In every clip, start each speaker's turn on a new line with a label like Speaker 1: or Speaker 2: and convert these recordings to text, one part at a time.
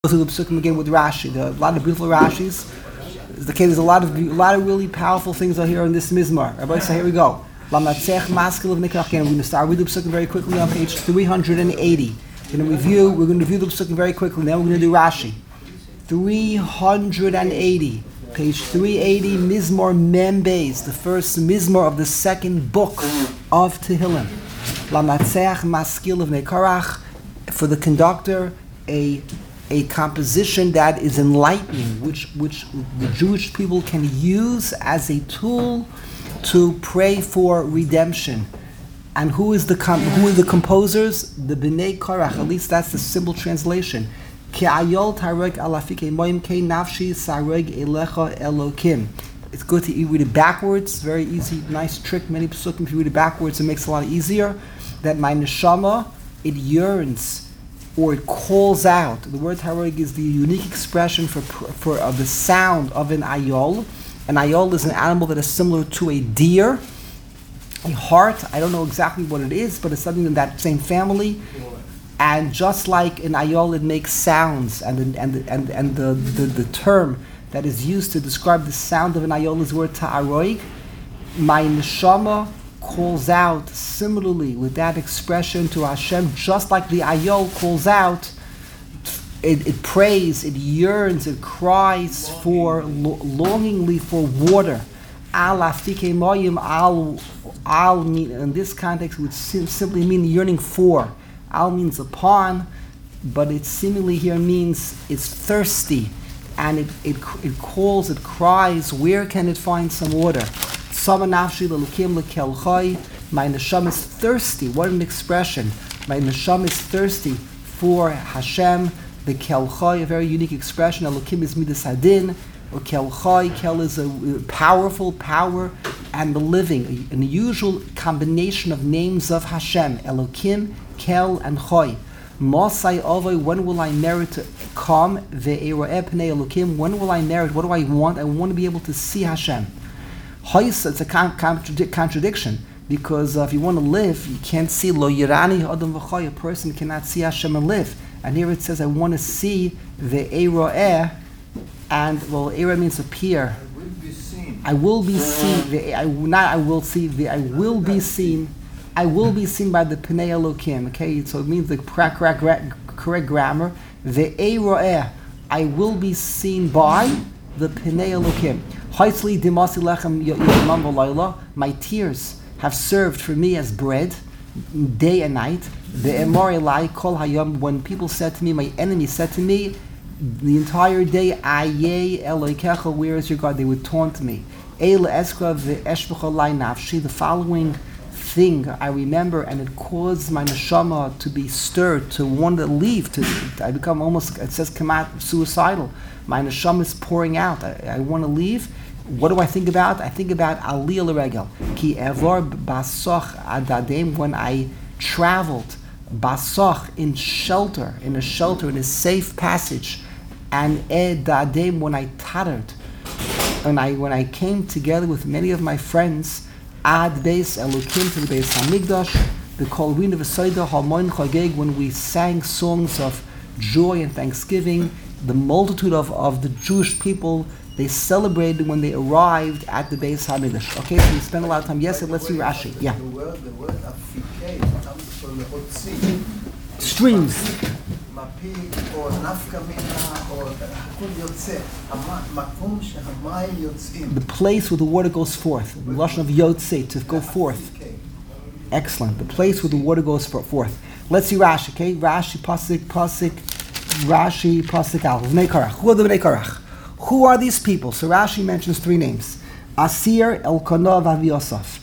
Speaker 1: through the psukim again with Rashi. There are a lot of beautiful Rashis. There's a lot of really powerful things out here in this Mizmar. Everybody say, here we go. We're going to start with the psukim very quickly on page 380. We're going to review the psukim very quickly. Then we're going to do Rashi. 380. Page 380, Mizmor Mem Beis, the first Mizmor of the second book of Tehillim. Lamatzeach Maskil of Nekarach, for the conductor, a composition that is enlightening, which the Jewish people can use as a tool to pray for redemption. And who are the composers? The Bnei Korach. At least that's the simple translation. It's good to read it backwards. Very easy, nice trick. Many psukim, if you read it backwards, it makes it a lot easier. That my neshama, it yearns or it calls out. The word hareg is the unique expression for the sound of an ayol. An ayol is an animal that is similar to a deer. A hart, I don't know exactly what it is, but it's something in that same family. And just like an ayol, it makes sounds, and the term that is used to describe the sound of an ayol is the word ta'aroig. My neshama calls out similarly with that expression to Hashem, just like the ayol calls out. It prays, it yearns, it cries for longingly for water. Al afike moyim al in this context would simply mean yearning for. Al means upon, but it seemingly here means it's thirsty, and it calls, it cries, where can it find some water? My neshama is thirsty. What an expression. My neshama is thirsty for Hashem, the kelchai, a very unique expression. Elokim is midas hadin, or kelchai. Kel is a powerful power, and the living, an unusual combination of names of Hashem. Elokim, Kel, and Choy. Mosai Ovoi, when will I merit to come? Ve'era'eh pnei Elokim, when will I merit? What do I want? I want to be able to see Hashem. It's a contradiction, because if you want to live, you can't see Lo Yirani Adam V'choy. A person cannot see Hashem and live. And here it says, I want to see Ve'era'eh, and well, Era means appear. I will be seen. I will be seen. I will be seen by the Pnei Elokim. Okay, so it means the correct grammar. Ve'era'eh, I will be seen by the Pnei Elokim. Haitzli dimasi lechem yomam v'layla. My tears have served for me as bread, day and night. Ve'emor elai kol hayom. When people said to me, my enemies said to me, the entire day, Ayeh Elokecha, where is your God? They would taunt me. Eil eskra ve'eshbecha lai nafshi. The following thing I remember, and it caused my neshama to be stirred, to want to leave. I become almost, it says, kamat, suicidal. My neshama is pouring out. I want to leave. What do I think about? I think about aliyah l'regel. Ki evor basoch adadem. When I traveled, basoch, in a shelter, in a safe passage, and edadem, when I tottered, when I came together with many of my friends, ad beis elokim, to the beis hamikdash, the kol rina v'soida halmoin chageg, when we sang songs of joy and thanksgiving, the multitude of the Jewish people, they celebrated when they arrived at the Beis HaMikdash. Okay, so we spend a lot of time. Yes, let's see Rashi. Yeah.
Speaker 2: The word afikei comes from the Hotzi.
Speaker 1: Streams.
Speaker 2: Mapi or nafka mina or hakol yotze. Makom shehamayim yotzim.
Speaker 1: The place where the water goes forth. The lashon of yotze, to go forth. Excellent. The place where the water goes forth. Let's see Rashi. Okay, Rashi pasuk. Rashi pasuk al. Bnei Korach. Who are the Bnei Korach? Who are these people? So Rashi mentions three names. Asir, Elkanah, Avi Yosef.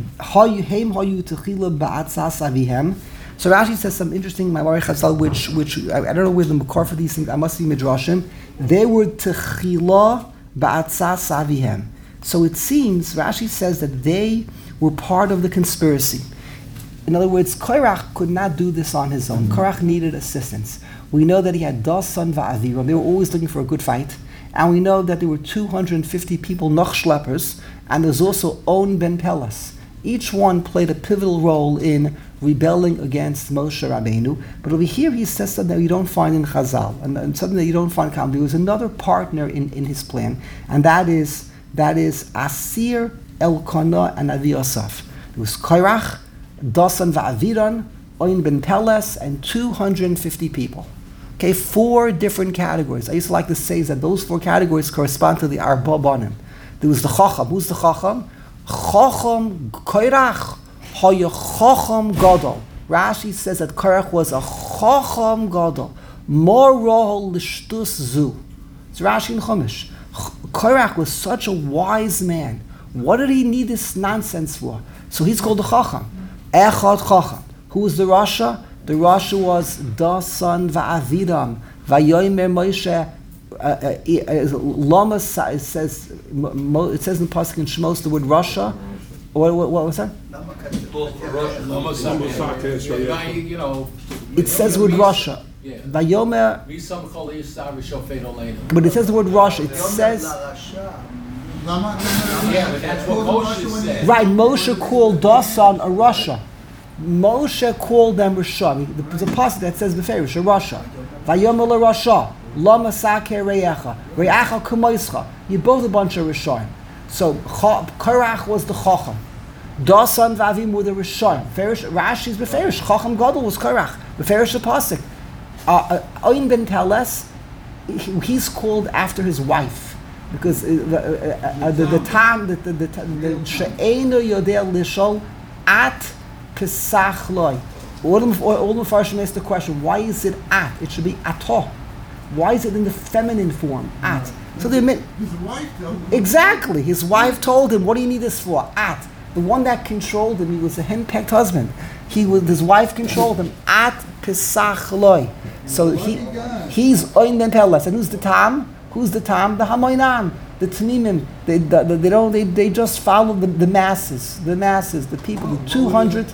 Speaker 1: So Rashi says some interesting Ma'amar Chazal, which I don't know where the Makar for these things, I must be Midrashim. They were Techila Ba'atzas Avihem. So it seems, Rashi says that they were part of the conspiracy. In other words, Korach could not do this on his own. Korach needed assistance. We know that he had Dasan Va'aviram. They were always looking for a good fight. And we know that there were 250 people, noch schleppers, and there's also On ben Pelas. Each one played a pivotal role in rebelling against Moshe Rabbeinu. But over here he says something that you don't find in Chazal, and something that you don't find in Chazal. There was another partner in his plan, and that is Asir, Elkanah, and Avi Yosef. It was Korach, Dasan va'Aviran, Oin ben Teles, and 250 people. Okay, 4 different categories. I used to like to say that those 4 categories correspond to the Arba Banim. There was the Chacham. Who's the Chacham? Chacham Korach, Haya Chacham Gadol. Rashi says that Korach was a Chacham Gadol. More Rohol Lishtus Zu. It's Rashi in Chumash. Korach was such a wise man. What did he need this nonsense for? So he's called the Chacham. Echad Chacham. Who was the Rasha? The Rasha was Dasan va'Aviram. Vayomer Moshe. Lama says in the pasuk in Shmos the word Rasha. What was that? It says the word Rasha. Vayomer. But it says the word Rasha. It says.
Speaker 2: Yeah, but that's what Moshe said.
Speaker 1: Right, Moshe called Dasan a Rasha. Moshe called them Rasha. There's a pasuk that says Beferish, a Rasha. Vayomer la Rasha, lama saker re'echa, re'echa k'moischa. You're both a bunch of Rashaim. So Korach was the Chacham. Dasan v'Avim were the Rashaim. Rashi's Beferish. Chacham Gadol was Korach. Beferish the pasuk. Oin ben Teles, he's called after his wife. Because the time that the she'eino yodeh lishol at pesach loy. All the Mepharshim ask the question: why is it at? It should be atoh. Why is it in the feminine form at? So they meant
Speaker 2: his wife told him.
Speaker 1: Exactly. His wife told him, "What do you need this for?" At the one that controlled him, he was a henpecked husband. His wife controlled him at pesach loy. So he's oin ben Teles. And who's the tam? Who's the tam? The Hamoinam, the Tmimim. They just follow the masses, the people, the 200,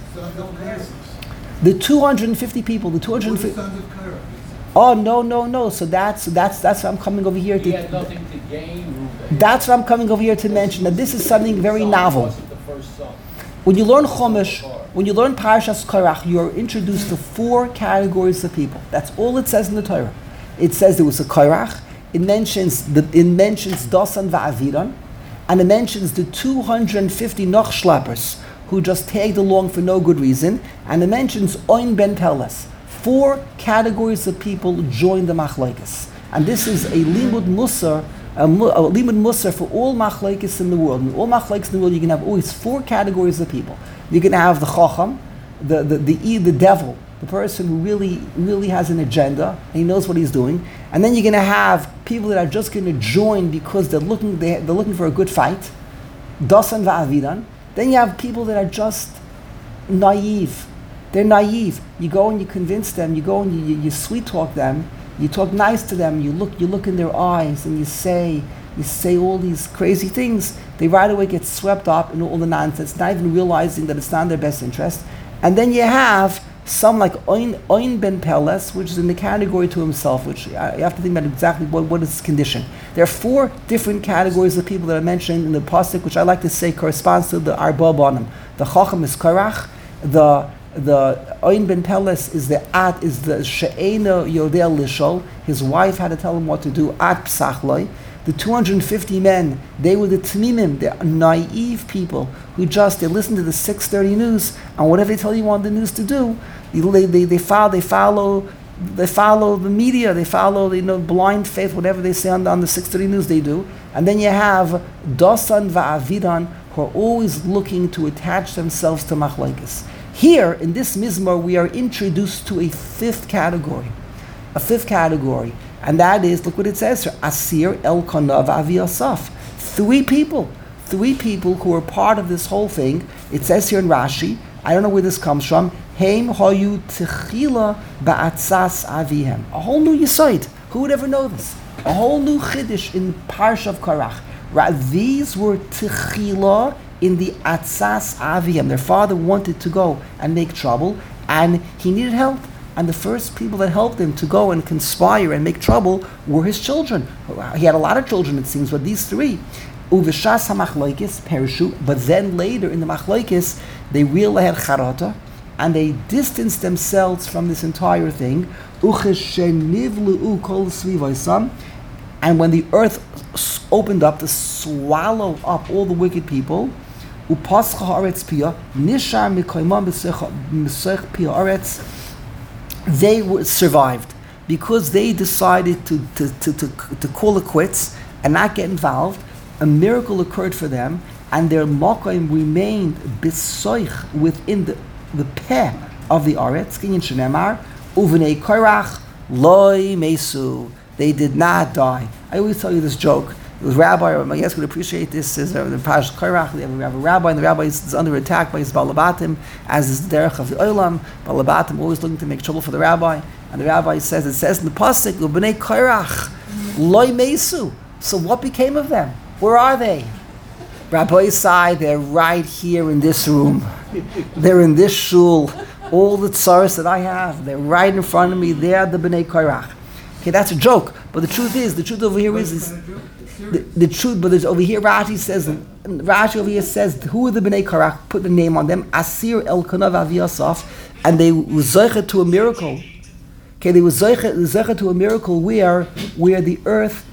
Speaker 1: the 250 people, the 250. Oh no! So that's what I'm coming over here to.
Speaker 3: He had nothing to gain.
Speaker 1: That's what I'm coming over here to mention. That this is something very novel. When you learn Chumash, when you learn Parashas Korach, you are introduced to 4 categories of people. That's all it says in the Torah. It says there was a Korach. It mentions Dasan va'Aviran, and it mentions the 250 Nochschlappers who just tagged along for no good reason, and it mentions Oin ben Teles. 4 categories of people join the Machlekes, and this is a limud musar, a limud musar for all Machlekes in the world. In all Machlekes in the world, you can have always 4 categories of people. You can have the Chacham, the devil, the person who really has an agenda and he knows what he's doing, and then you're going to have people that are just going to join because they're looking for a good fight, Dasan va'Aviran. Then you have people that are just naive. They're naive. You go and you convince them. You go and you sweet talk them. You talk nice to them. You look in their eyes and you say all these crazy things. They right away get swept up in all the nonsense, not even realizing that it's not in their best interest. And then you have some like Oin ben Teles, which is in the category to himself, which you have to think about exactly what is his condition. There are 4 different categories of people that are mentioned in the pasuk, which I like to say corresponds to the Arba Banim. The Chacham is Korach, the Oin ben Teles is the She'ena Yodel Lishol. His wife had to tell him what to do at Psachloi. The 250 men, they were the Tmimim, the naive people who they listen to the 6:30 news, and whatever they tell you on the news to do, they follow the media, they follow blind faith, whatever they say on the 6:30 news they do. And then you have Dasan va'Aviran, who are always looking to attach themselves to Machlekes. Here, in this Mizmor, we are introduced to a 5th category. And that is, look what it says here, Asir, Elkanah, Avi Yosef. 3 people who are part of this whole thing. It says here in Rashi, I don't know where this comes from, Heim hoyu techila ba'atzas avihem. A whole new Yesod. Who would ever know this? A whole new Chiddush in Parsha of Korach. These were techila in the atzas avihem. Their father wanted to go and make trouble, and he needed help. And the first people that helped him to go and conspire and make trouble were his children. He had a lot of children, it seems, but these 3. Uveshas hamachloikis perishu. But then later in the machlokes, they really had charata, and they distanced themselves from this entire thing. And when the earth opened up to swallow up all the wicked people, they survived because they decided to call it quits and not get involved. A miracle occurred for them, and their makom remained bisoich within the peh of the aretz. Kinyan shenemar uvenei korach loy mesu. They did not die. I always tell you this joke. The rabbi, or my guests would appreciate this, is the Pash Korach. They have a rabbi, and the rabbi is under attack by his balabatim, as is the derech of the olam. Balabatim always looking to make trouble for the rabbi, and the rabbi says, it says in the pasuk, "Ubnei Korach loy mesu." So what became of them? Where are they? Rabbi Isai, they're right here in this room. They're in this shul. All the tzaros that I have, they're right in front of me. They are the Bnei Korach. Okay, that's a joke, but the truth over here is the truth. But there's over here Rashi over here says, who are the Bnei Korach? Put the name on them, Asir Elkanah Aviasaf, and they were zeicha to a miracle. Okay, they were zeicha to a miracle where the earth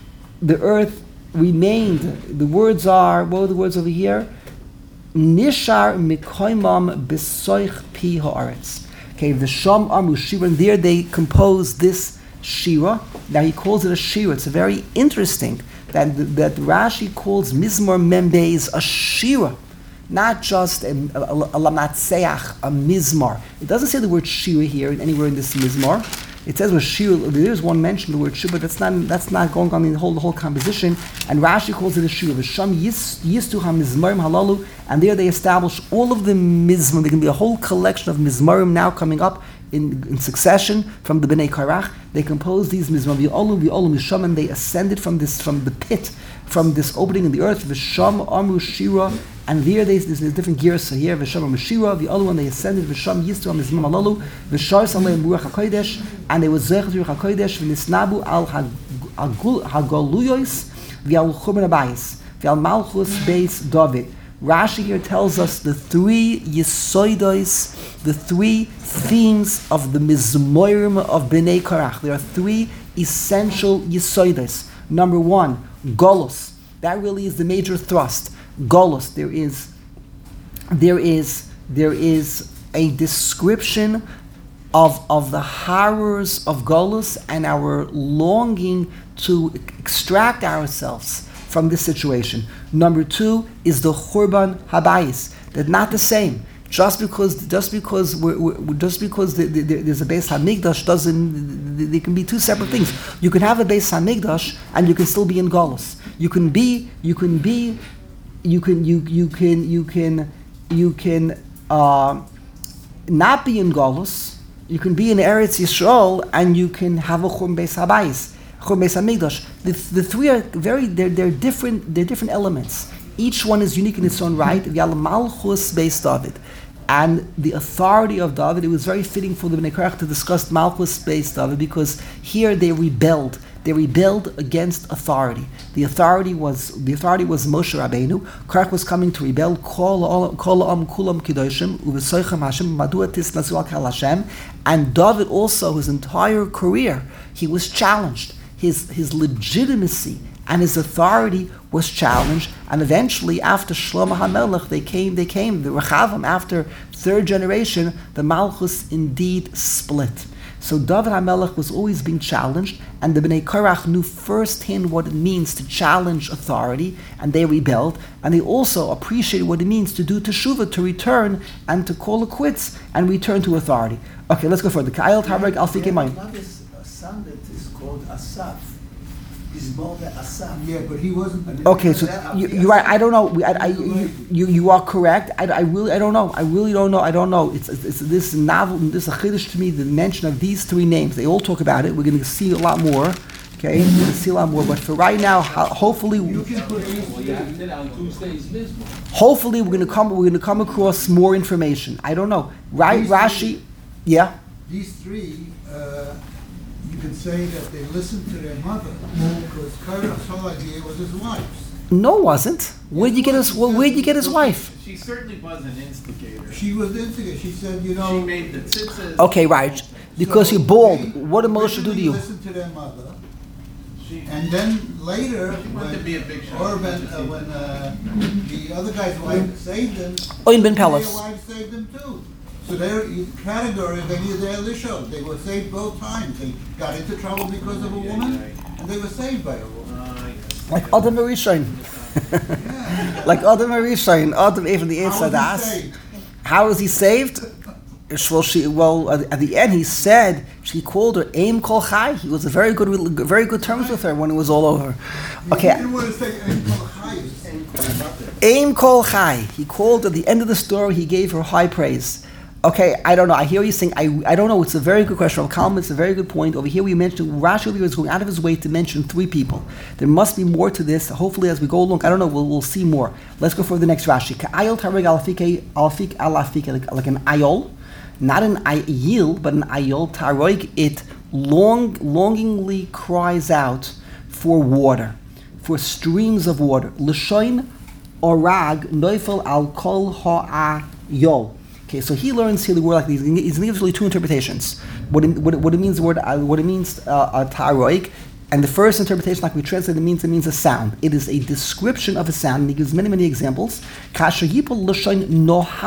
Speaker 1: remained. The words are, what are the words over here? Nishar mikoimam besoich pi haaretz. Okay, the Sham Amru Shira, and there they composed this Shira. Now he calls it a Shira. It's very interesting that Rashi calls Mizmor Membeis a Shira, not just a lamatseach, a Mizmor. It doesn't say the word Shira here anywhere in this Mizmor. It says with Shira, there's one mention of the word Shira, but that's not going on in the whole composition. And Rashi calls it a Shira. V'sham yistu ha-mizmarim halalu, and there they establish all of the mizmarim. There can be a whole collection of mizmarim now coming up in succession from the Bnei Korach. They composed these mizmarim. V'olu misham, and they ascended from the pit, from this opening in the earth. V'sham amru shira, and there there's different gears. So here, V'sham amru shira, the other one they ascended. V'sham yistu ha-mizmarim halalu, v'shar salem ruach hakodesh, and they were zeichet ruach hakodesh v'nisnabu al hagoluyos v'al churban abayis v'al malchus beis David. Rashi here tells us the three yesoidos, the three themes of the mizmorim of Bnei Korach. There are three essential yesoidos. Number one, golus. That really is the major thrust. Golus. There is a description of the horrors of golus and our longing to extract ourselves from this situation. Number two is the churban habayis. They're not the same. Just because there's a Beis Hamikdash doesn't. They can be two separate things. You can have a Beis Hamikdash and you can still be in Golus. You can not be in Golus. You can be in Eretz Yisrael and you can have a churban Beis Habayis. The three are they're different elements. Each one is unique in its own right. Malchus Beis David. And the authority of David, it was very fitting for the Bnei Korach to discuss Malchus Beis David because here they rebelled. They rebelled against authority. The authority was Moshe Rabbeinu. Korach was coming to rebel. Kol kulam kidoshim uvesoichem Hashem madua tisnasu al Hashem. And David also, his entire career, he was challenged. His legitimacy and his authority was challenged, and eventually, after Shlomo HaMelech, they came. The Rechavim, after third generation, the Malchus indeed split. So David HaMelech was always being challenged, and the Bnei Korach knew firsthand what it means to challenge authority, and they rebelled, and they also appreciated what it means to do teshuvah, to return and to call it quits and return to authority. Okay, let's go further. Ka'ayel Tarek Alfike Mayim.
Speaker 2: Son that is called Asaf. He's born Asaf. Yeah, but he wasn't.
Speaker 1: Okay, so you're right. I don't know. You are correct. I really don't know. I don't know. It's this novel. This is a chiddush to me. The mention of these three names. They all talk about it. We're going to see a lot more. Okay, we're going to see a lot more. But for right now, hopefully, we're going to come across more information. I don't know. Right, Rashi. Yeah.
Speaker 4: These three. You can say that they listened to their mother because Korach's whole idea was his wives.
Speaker 1: No, it wasn't. Where'd you get his wife?
Speaker 3: She certainly was an instigator.
Speaker 2: She was the instigator. She said,
Speaker 3: She made the tzitzis.
Speaker 1: Okay, right. Because you're bald. What did Moshe do to you?
Speaker 2: Listen to their mother.
Speaker 3: She,
Speaker 2: And then later,
Speaker 3: She wanted to be a big shot.
Speaker 2: or when the other guy's wife saved them,
Speaker 1: Oin ben
Speaker 2: their
Speaker 1: Pelas.
Speaker 2: wife saved them too. So their category, they needed their Elisha. They were saved both times. They got into trouble because of a woman, and they were saved by a woman.
Speaker 1: Like Adam Arishain.
Speaker 2: Yeah.
Speaker 1: Like Adam Arishain. Adam even the
Speaker 2: How was
Speaker 1: answer
Speaker 2: he
Speaker 1: that.
Speaker 2: saved?
Speaker 1: How was he saved? Well, at the end he said she called her Aim Kol Chai. He was a very good terms with her when it was all over.
Speaker 2: He
Speaker 1: Okay,
Speaker 2: didn't want to say
Speaker 1: Aim Kol Chai. He called at the end of the story. He gave her high praise. Okay, I don't know. I hear you saying I don't know. It's a very good question. It's a very good point. Over here we mentioned Rashi over here is going out of his way to mention 3 people. There must be more to this. Hopefully, as we go along, I don't know. We'll see more. Let's go for the next Rashi. Ka'ayol tareg alfik alafik, like an ayol, not an ayil, but an ayol tareg. It longingly cries out for water, for streams of water. L'shoin orag noifel al kol ha'ayol. Okay, so he learns here the word like these. He's going to give really 2 interpretations. What it means, taroik, and the first interpretation, like we translate, it means a sound. It is a description of a sound, and he gives many examples. In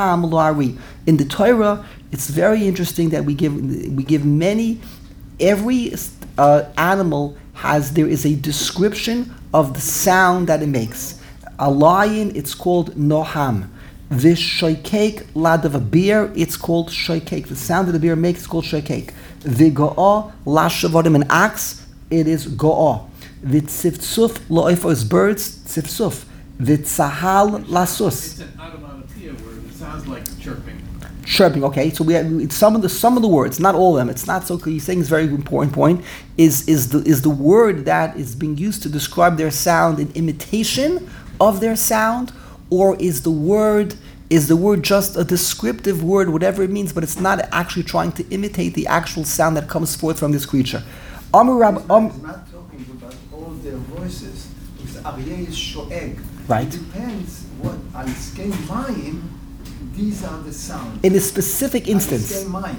Speaker 1: the Torah, it's very interesting that we give many. Every animal there is a description of the sound that it makes. A lion, it's called noham. The shoykek lad of a beer, it's called shoykek. The sound that the beer makes is called shoykek. The go'ah lashavadim, an axe, it is go'ah. The tziftzuf lo'ifo is birds, tziftzuf. The tzahal lasus.
Speaker 3: It's an onomatopoeia word. It sounds like chirping.
Speaker 1: Chirping, okay. So we have some of the words, not all of them. It's not so clear. He's saying it's a very important point. Is the word that is being used to describe their sound an imitation of their sound? Or is the word just a descriptive word, whatever it means, but it's not actually trying to imitate the actual sound that comes forth from this creature?
Speaker 2: He's not talking about all their voices, because Aryeh is shoeg.
Speaker 1: Right.
Speaker 2: It depends what al skei mayim. These are the sounds.
Speaker 1: In a specific instance,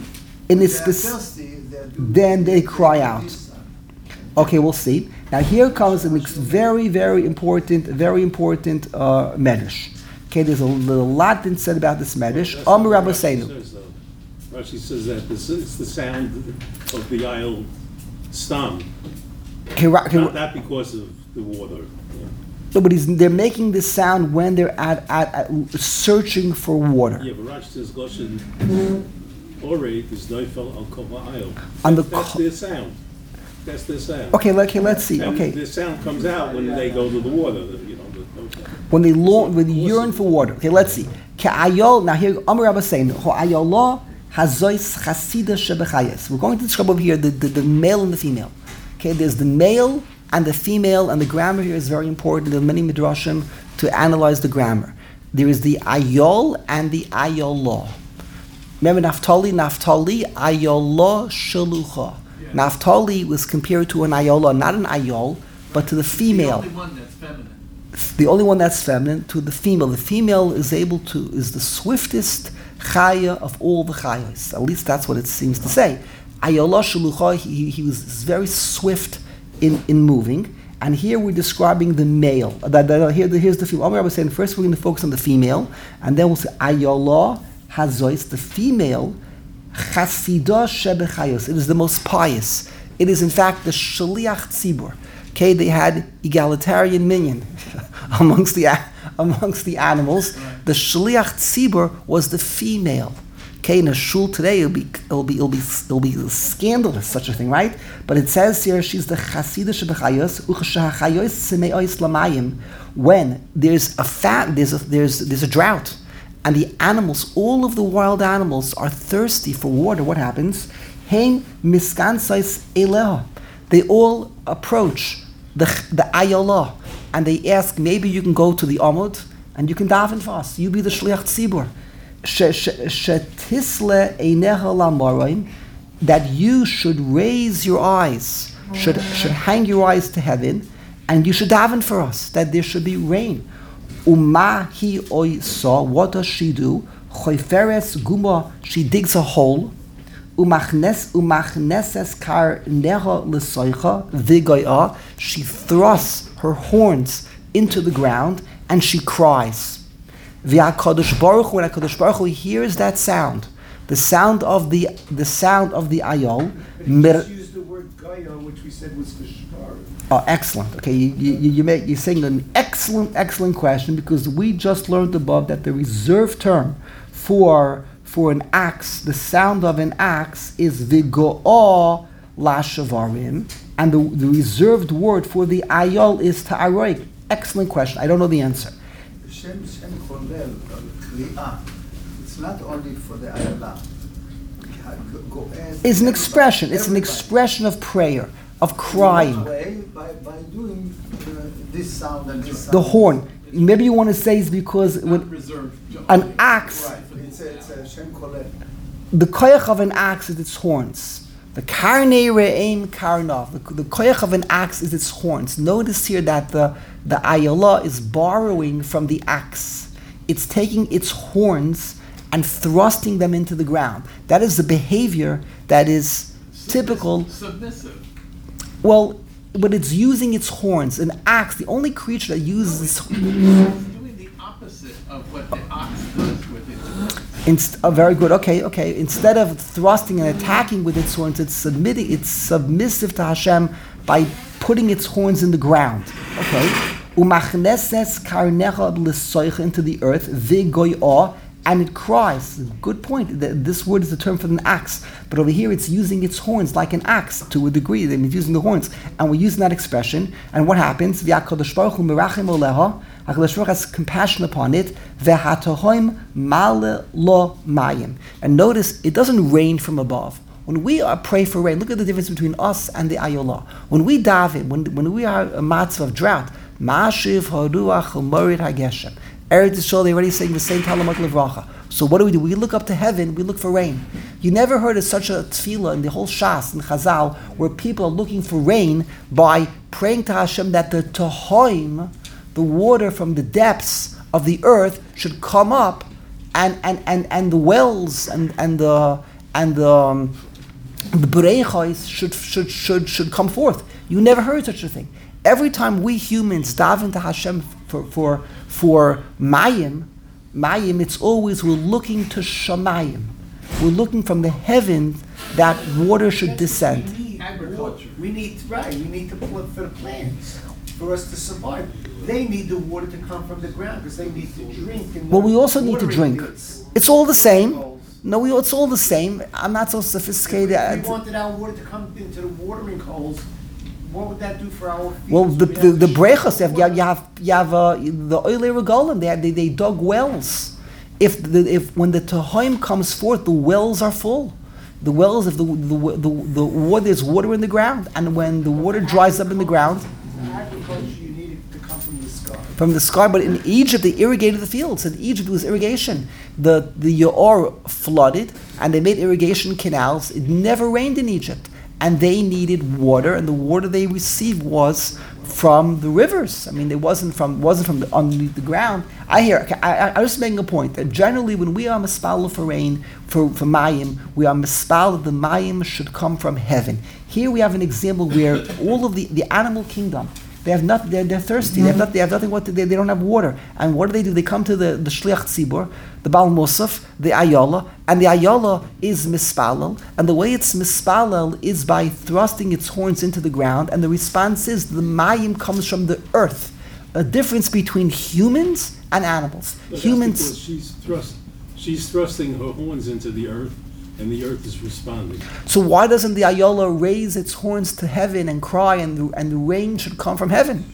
Speaker 2: thirsty,
Speaker 1: then they cry out. Okay, we'll see. Now here comes a very important medrash. Okay, there's a lot been said about this medrash. Amar Rabbeinu.
Speaker 4: Rashi says that it's the sound of the Ayol stam, not because of the water.
Speaker 1: No, but they're making this sound when they're at searching for water.
Speaker 4: Yeah, but Rashi says Goshen Orei is Neufel al Kova Ayol. That's their sound. That's their sound.
Speaker 1: Okay, let's see.
Speaker 4: And
Speaker 1: Okay,
Speaker 4: the sound comes out when they go to the water.
Speaker 1: when they yearn for water. Okay, let's see. Ke'ayol. Now here, Amar Rabba saying, "Ho'ayolo hazois chasida shebechayes." We're going to describe over here the male and the female. Okay, there's the male and the female, and the grammar here is very important. There are many midrashim to analyze the grammar. There is the ayol and the ayolo. Remember Naphtali, ayolo shalucha. Naphtali was compared to an ayola, not an ayol, but to the female.
Speaker 3: The only one that's feminine.
Speaker 1: The only one that's feminine, to the female. The female is the swiftest chaya of all the chayos. At least that's what it seems to say. Ayola shalucha, he was very swift in moving. And here we're describing the male. Here's the female. I was saying first we're going to focus on the female, and then we'll say ayola hazois, the female. Chasidah shebechayos. It is the most pious. It is in fact the shaliach tzibur. Okay, they had egalitarian minyan amongst the animals. The shaliach tzibur was the female. Okay, in a shul today it'll be scandalous, such a thing, right? But it says here she's the chasidah shebechayos uchashachayos semeois lamayim. When there's a drought. And the animals, all of the wild animals, are thirsty for water. What happens? Hein miskansais eleha. They all approach the ayolah, and they ask, maybe you can go to the amud and you can daven for us. You be the shliach tzibur. Shetisle eineha lamorim, that you should raise your eyes, should hang your eyes to heaven, And you should daven for us that there should be rain. Uma hi oy saw. What does she do? Choiferes guma. She digs a hole. Umachneses kar neha lesoicha vigoya. She thrusts her horns into the ground and she cries. V'HaKadosh Baruch Hu, when HaKadosh Baruch Hu hears that sound, the sound of the ayol.
Speaker 5: But he just used the word Gaia, which we said was for shkar.
Speaker 1: Oh, excellent. Okay, you're saying an excellent question, because we just learned above that the reserved term for an axe, the sound of an axe, is vigo'ah lashavarim, and the reserved word for the ayol is ta'aroik. Excellent question. I don't know the answer.
Speaker 5: Shem Cholel, Kri'ah. It's not only for the ayala.
Speaker 1: It's an expression. It's an expression of prayer, of crying.
Speaker 5: By doing this sound and this sound.
Speaker 1: The horn. Maybe you want to say it's because when
Speaker 3: Reserved.
Speaker 1: an axe,
Speaker 5: Right, it's a Shem Cholel.
Speaker 1: the koyach of an axe is its horns. The karnei re'im karnav. The koyach of an axe is its horns. Notice here that the ayala is borrowing from the axe. It's taking its horns and thrusting them into the ground. That is the behavior that is typical.
Speaker 3: Submissive.
Speaker 1: Well, but it's using its horns. An axe, the only creature that uses its
Speaker 3: Doing the opposite of what the ox does with its horns.
Speaker 1: very good. Okay. Instead of thrusting and attacking with its horns, it's submitting. It's submissive to Hashem by putting its horns in the ground. Okay. Umachneses karnecha l'soicha into the earth vigoyah, and it cries. Good point. This word is the term for an axe, but over here it's using its horns like an axe to a degree. It's using the horns, and we're using that expression. And what happens? V'HaKadosh Baruch Hu merachim oleha. HaKadosh Baruch Hu has compassion upon it. V'hatohoim male lo mayim. And notice, it doesn't rain from above. When we pray for rain, look at the difference between us and the ayolah. When we daven, when we are a matzah of drought, ma'ashiv haruach u'morid hageshem. Eretz Yisrael, they already saying the same Talamak Levracha. So what do? We look up to heaven, we look for rain. You never heard of such a tefillah in the whole Shas, in Chazal, where people are looking for rain by praying to Hashem that the Tohoim, the water from the depths of the earth, should come up, and the wells and the Berechos should come forth. You never heard such a thing. Every time we humans daven to Hashem for mayim, it's always we're looking to shamayim. We're looking from the heavens that water should descend.
Speaker 5: We need
Speaker 3: Agriculture.
Speaker 5: We need to put for the plants for us to survive. They need the water to come from the ground because they need to drink. And
Speaker 1: Well, we also need to
Speaker 5: watering
Speaker 1: drink.
Speaker 5: needs.
Speaker 1: It's all the same. No, it's all the same. I'm not so sophisticated.
Speaker 5: If we wanted our water to come into the watering holes, what would that do for our fields?
Speaker 1: Well, the
Speaker 5: We have to
Speaker 1: brechos,
Speaker 5: ship
Speaker 1: you have the oile regalim. They dug wells. If when the Tohoim comes forth, the wells are full. The wells, if the water, there's water in the ground, and when the water dries up in the ground,
Speaker 5: Agriculture, you need it to come from the sky.
Speaker 1: from the sky. But in Egypt, they irrigated the fields. In Egypt, it was irrigation. The Yaor flooded, and they made irrigation canals. It never rained in Egypt, and they needed water, and the water they received was from the rivers. I mean, it wasn't from underneath the ground. I'm just making a point that generally, when we are mispal for rain, for mayim, we are mispal that the mayim should come from heaven. Here we have an example where all of the animal kingdom, they have nothing. They're thirsty. They have nothing. They don't have water. And what do? They come to the shliach tzibur, the Baal Musaf, the ayala, and the ayala is mispalel. And the way it's mispalel is by thrusting its horns into the ground. And the response is the mayim comes from the earth. A difference between humans and animals.
Speaker 4: But that's
Speaker 1: Humans.
Speaker 4: because she's thrusting her horns into the earth, and the earth is responding.
Speaker 1: So why doesn't the ayala raise its horns to heaven and cry, and the rain should come from heaven?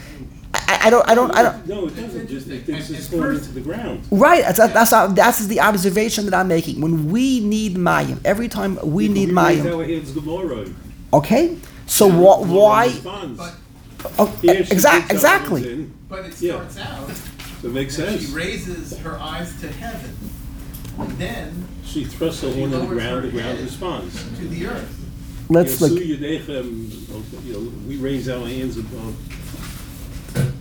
Speaker 1: I don't.
Speaker 4: No, it doesn't. Just it thinks it's
Speaker 3: At
Speaker 4: going
Speaker 3: first-
Speaker 4: into the ground.
Speaker 1: Right, that's the observation that I'm making. When we need mayim, every time we need
Speaker 4: raise
Speaker 1: mayim,
Speaker 4: our hands Gemara.
Speaker 1: okay. So
Speaker 4: Gemara
Speaker 1: why?
Speaker 4: responds.
Speaker 3: But-
Speaker 1: Oh,
Speaker 4: Here she puts her horns
Speaker 1: exactly.
Speaker 4: in,
Speaker 3: But it
Speaker 4: Yeah.
Speaker 3: starts out
Speaker 4: So it makes
Speaker 3: that
Speaker 4: sense.
Speaker 3: she raises her eyes to heaven, and then
Speaker 4: She thrusts her
Speaker 3: She
Speaker 4: horn in the
Speaker 3: lowers
Speaker 4: ground,
Speaker 3: her
Speaker 4: the ground
Speaker 3: head.
Speaker 4: responds.
Speaker 3: to the earth.
Speaker 1: Let's look.
Speaker 4: We raise our hands above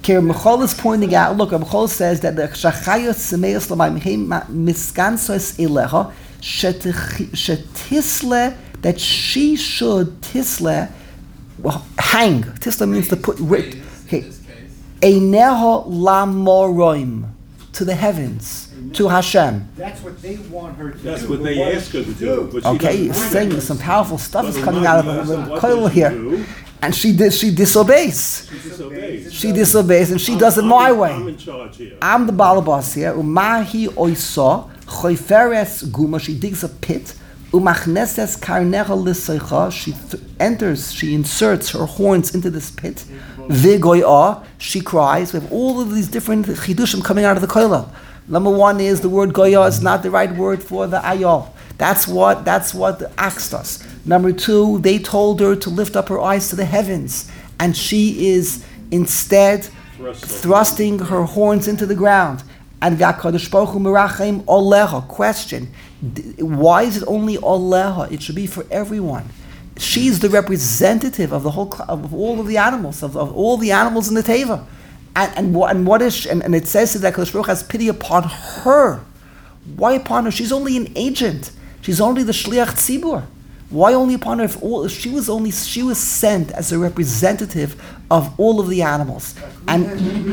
Speaker 1: Okay, Michal is pointing out, look, Michal says that the Shachayot Semeos Lamayim Heim Miskansos Elecha Shetisle, that she should Tisle hang. Tisle means to put writ. Okay. Eineho Lamoroim, to the heavens, to Hashem.
Speaker 5: That's what they want her to do.
Speaker 4: That's what they ask her to do. But she
Speaker 1: Okay, he's
Speaker 4: doesn't
Speaker 1: saying
Speaker 4: want
Speaker 1: some powerful stuff
Speaker 4: But
Speaker 1: is coming out of the
Speaker 4: what
Speaker 1: coil
Speaker 4: does she
Speaker 1: here.
Speaker 4: do?
Speaker 1: And she disobeys.
Speaker 4: She disobeys.
Speaker 1: She disobeys and she does it my
Speaker 4: I'm
Speaker 1: way.
Speaker 4: in charge here.
Speaker 1: I'm the balabas here. Umahi oiso choiferes guma. She digs a pit. Umachneses karnecha l'seicha. She enters. She inserts her horns into this pit. Vigoya. She cries. We have all of these different chidushim coming out of the koilel. Number one is the word goya is not the right word for the ayol. That's what the axe does. Number two, they told her to lift up her eyes to the heavens, and she is instead thrusting her horns into the ground. And V'akadosh Baruch Hu merachem oleha. Question: why is it only oleha? It should be for everyone. She's the representative of the whole of all of the animals of all the animals in the teva. And what is she, and it says that Kadosh Baruch has pity upon her. Why upon her? She's only an agent. She's only the shliach tzibur. Why only upon her? If she was sent as a representative of all of the animals. And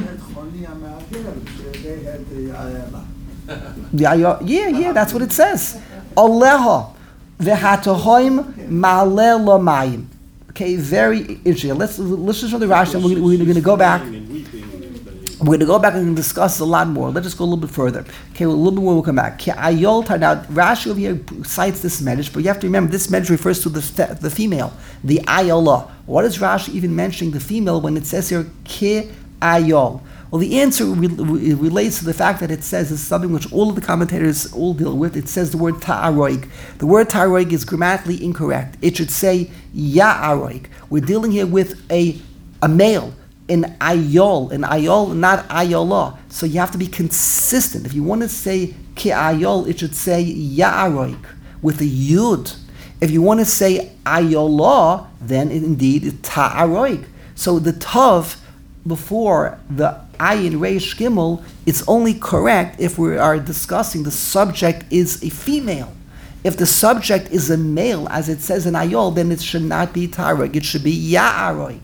Speaker 1: that's what it says. Aleha v'hatohoim ma'aleh lomayim. Okay, very interesting. Let's listen to the Rashi, and we're going to go back. We're going to go back and discuss a lot more. Let's just go a little bit further. Okay, a little bit more, we'll come back. Now, Rashi over here cites this medrash, but you have to remember this medrash refers to the female, the ayolah. What is Rashi even mentioning the female when it says here, ki ayol? Well, the answer relates to the fact that it says, is something which all of the commentators all deal with. It says the word ta'aroig. The word ta'aroig is grammatically incorrect. It should say ya'aroig. We're dealing here with a male. In ayol, not ayolah. So you have to be consistent. If you want to say ki ayol, it should say ya'aroik with a yud. If you want to say ayolah, then indeed it's ta'aroik. So the tav before the ayin reish gimel, it's only correct if we are discussing the subject is a female. If the subject is a male, as it says in ayol, then it should not be ta'aroik. It should be ya'aroik.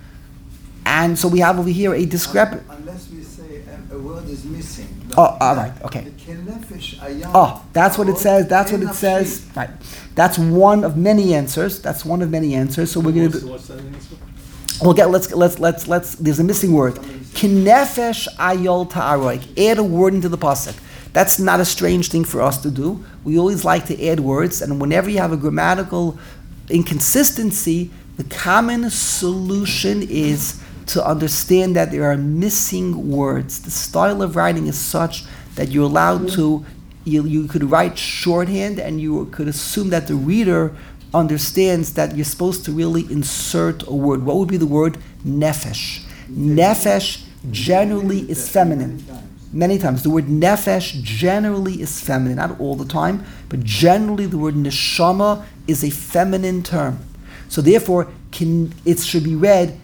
Speaker 1: And so we have over here a discrepancy.
Speaker 2: Unless we say a word is missing.
Speaker 1: Oh, all right, okay. Oh, that's what it says. That's what it says. Right. That's one of many answers. So we're going to.
Speaker 4: What's that answer?
Speaker 1: We'll get. Let's. There's a missing word. Kinefesh ayol ta'aroik. Add a word into the pasuk. That's not a strange thing for us to do. We always like to add words, and whenever you have a grammatical inconsistency, the common solution is to understand that there are missing words. The style of writing is such that you're allowed to, you could write shorthand and you could assume that the reader understands that you're supposed to really insert a word. What would be the word? Nefesh. Nefesh generally is feminine. Many times. The word nefesh generally is feminine, not all the time, but generally the word neshama is a feminine term. So therefore, it should be read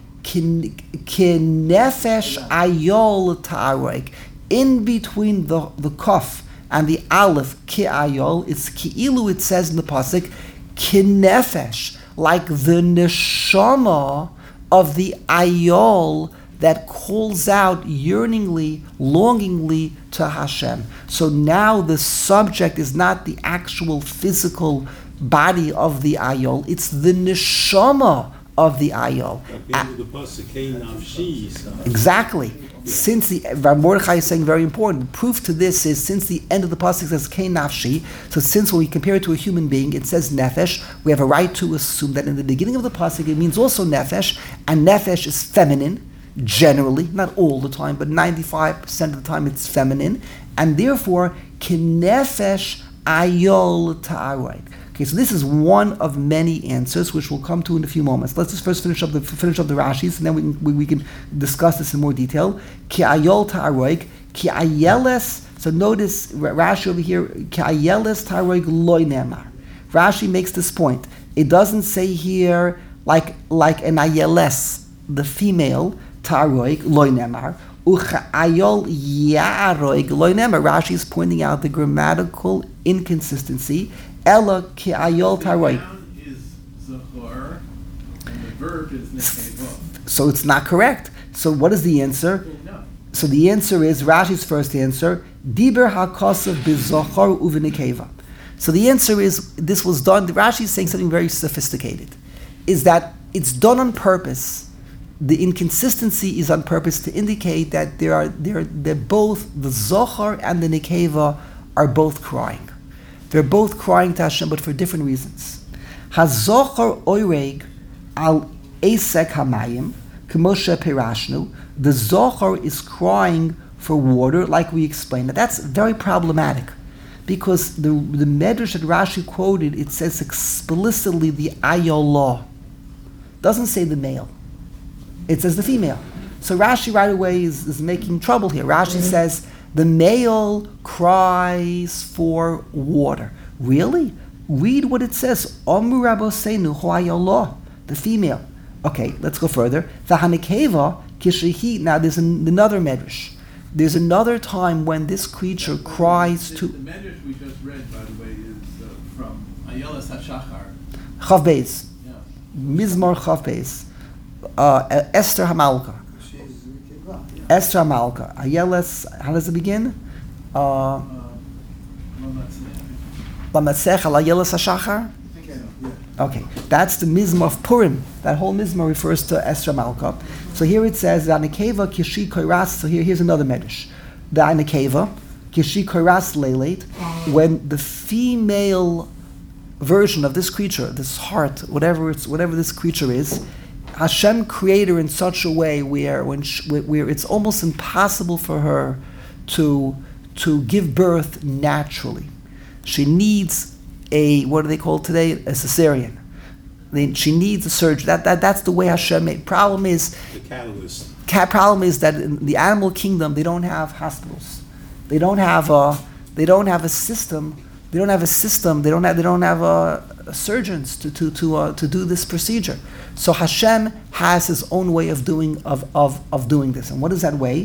Speaker 1: Kinefesh ayol ta'aroik. In between the kaf and the aleph ki ayol, it's ki'ilu, it says in the pasuk, kinefesh, like the neshama of the ayol that calls out yearningly, longingly to Hashem. So now the subject is not the actual physical body of the ayol, it's the neshama of the ayol. Exactly. Since the Mordechai is saying very important, proof to this is since the end of the pasuk says kein nafshi, so since when we compare it to a human being, it says nefesh, we have a right to assume that in the beginning of the pasuk it means also nefesh, and nefesh is feminine, generally, not all the time, but 95% of the time it's feminine, and therefore kinefesh ayol ta'aroik. Okay, so this is one of many answers, which we'll come to in a few moments. Let's just first finish up the Rashis, and then we can discuss this in more detail. Ki ayol ta'aroik, ki ayeles. So notice Rashi over here. Ki ayeles ta'aroik loy nemar. Rashi makes this point. It doesn't say here like an ayeles, the female, taroig loy nemar, u'cha'ayol ya'aroig loy nemar. Rashi is pointing out the grammatical inconsistency. Ella ki'ayol taroig.
Speaker 3: The noun is zachor, and the verb is nekeva.
Speaker 1: So it's not correct. So what is the answer?
Speaker 3: No.
Speaker 1: So the answer is, Rashi's first answer, Diber HaKosav B'Zochor U'V'Nekeva. So the answer is, this was done, Rashi is saying something very sophisticated, is that it's done on purpose. The inconsistency is on purpose to indicate that they're both, the Zochor and the Nekeva are both crying. They're both crying to Hashem, but for different reasons. HaZochor Oireg Al Esek HaMayim, K'moshe Pirashnu, the Zohar is crying for water, like we explained. Now that's very problematic, because the Medrash that Rashi quoted, it says explicitly the Ayolah. Doesn't say the male. It says the female. So Rashi right away is making trouble here. Rashi says the male cries for water. Really? Read what it says. Omru Rabosenu Hu Ayolah, the female. Okay, let's go further. The Hanekeva Kishihi. Now there's another medrash. There's another time when this creature cries to.
Speaker 3: The medrash we just read, by the way, is from Ayeles HaShachar.
Speaker 1: Chav Beis.
Speaker 3: Yeah.
Speaker 1: Mizmor Chav Beis. Esther Hamalka. Esther Hamalka. Ayeles. How does it begin? Lamatzech al Ayeles HaShachar. Okay, that's the Mizmor of Purim. That whole Mizmor refers to Esther Malka. So here it says, Anekeva Kishi Koiras. So here's another medrash. The Anekeva Kishi Koiras Leilet, when the female version of this creature, this heart, whatever this creature is, Hashem created her in such a way where it's almost impossible for her to give birth naturally. She needs what do they call today? A cesarean. She needs a surgery. That's the way Hashem made. Problem is
Speaker 4: the catalyst.
Speaker 1: Problem is that in the animal kingdom they don't have hospitals. They don't have a system. They don't have surgeons to do this procedure. So Hashem has His own way of doing this. And what is that way?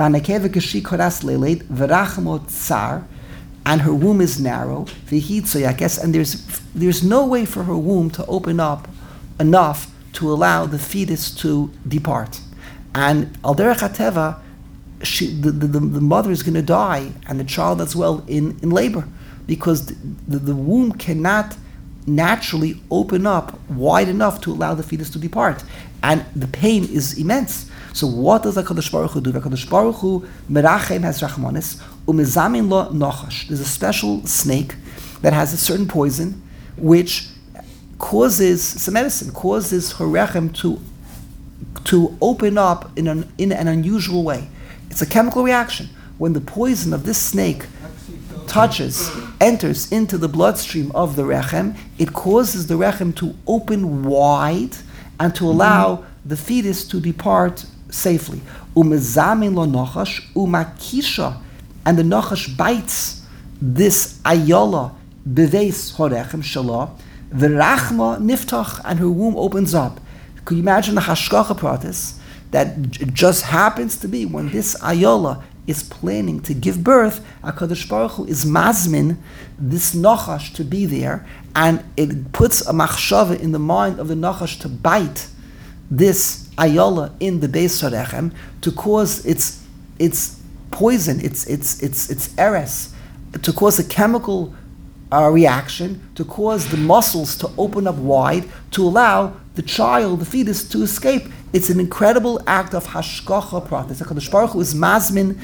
Speaker 1: And her womb is narrow, and there's no way for her womb to open up enough to allow the fetus to depart. And al derech hateva, the mother is going to die, and the child as well in labor, because the womb cannot naturally open up wide enough to allow the fetus to depart, and the pain is immense. So what does HaKadosh Baruch Hu do? HaKadosh Baruch Hu merachem has rachmanis umezamin lo nochash. There's a special snake that has a certain poison which causes her rechem to open up in an unusual way. It's a chemical reaction. When the poison of this snake enters into the bloodstream of the rechem, it causes the rechem to open wide and to allow the fetus to depart safely. Umezamin lo nochash umakisha, and the nochash bites this ayola beveis horechem shala, v'rachma niftach, and her womb opens up. Could you imagine the hashgacha pratis that just happens to be when this ayola is planning to give birth? HaKadosh Baruch Hu is mazmin this nachash to be there, and it puts a machshava in the mind of the nachash to bite this ayola in the Beis Harechem, to cause its poison, its eres, to cause a chemical reaction, to cause the muscles to open up wide, to allow the child, the fetus, to escape. It's an incredible act of hashgacha pratis. HaKadosh Baruch Hu is mazmin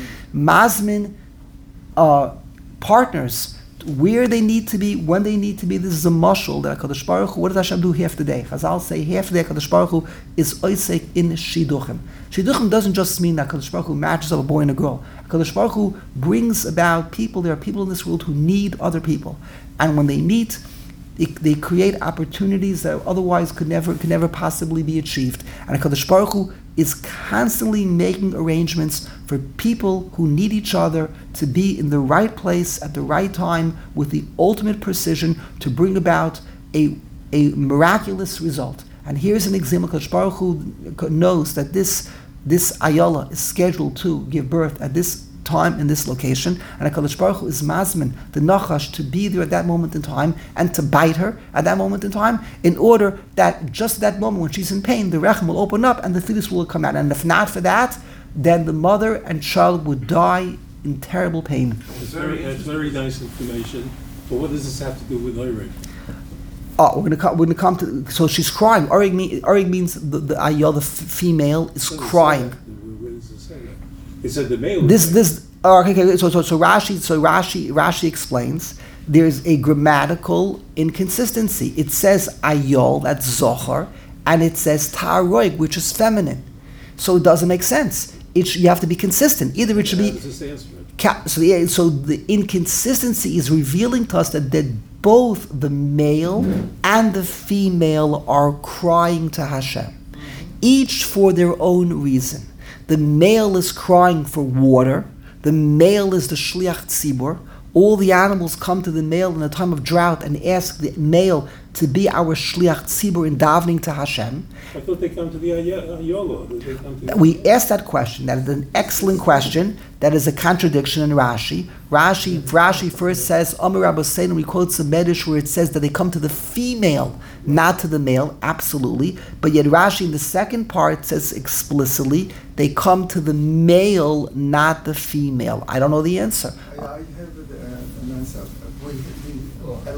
Speaker 1: partners where they need to be, when they need to be. This is a mashal that HaKadosh Baruch Hu, what does Hashem do half the day? Chazal say half the day HaKadosh Baruch Hu is oisek in shiduchim. Shiduchim doesn't just mean that HaKadosh Baruch Hu matches up a boy and a girl. HaKadosh Baruch Hu brings about people. There are people in this world who need other people. And when they meet, they create opportunities that otherwise could never possibly be achieved. And HaKadosh Baruch Hu is constantly making arrangements for people who need each other to be in the right place at the right time with the ultimate precision to bring about a miraculous result. And here's an example. Kadosh Baruch Hu knows that this Ayala is scheduled to give birth at this time in this location, and HaKadosh Baruch Hu is mazmin, the Nachash, to be there at that moment in time and to bite her at that moment in time, in order that just at that moment when she's in pain, the rechem will open up and the fetus will come out. And if not for that, then the mother and child would die in terrible pain.
Speaker 4: That's very nice information. But what does this have to do with Orig?
Speaker 1: Oh, we're gonna come to. So she's crying. Orig means the Ayah, the female, is crying.
Speaker 4: Where does it say that? It said the male.
Speaker 1: Okay. So Rashi explains there's a grammatical inconsistency. It says Ayol, that's Zohar, and it says Ta'aroig, which is feminine. So it doesn't make sense. You have to be consistent. Either it should be. So the inconsistency is revealing to us that both the male and the female are crying to Hashem, each for their own reason. The male is crying for water. The male is the shliach tzibur. All the animals come to the male in a time of drought and ask the male to be our shliach tzibur in davening to Hashem.
Speaker 4: I thought they come to the Ayolo.
Speaker 1: We asked that question. That is an excellent question. That is a contradiction in Rashi. Rashi first says, Amar Rabbi Sein, we quote some Medish where it says that they come to the female, not to the male, absolutely. But yet Rashi in the second part says explicitly, they come to the male, not the female. I don't know the answer.
Speaker 5: I have an answer. A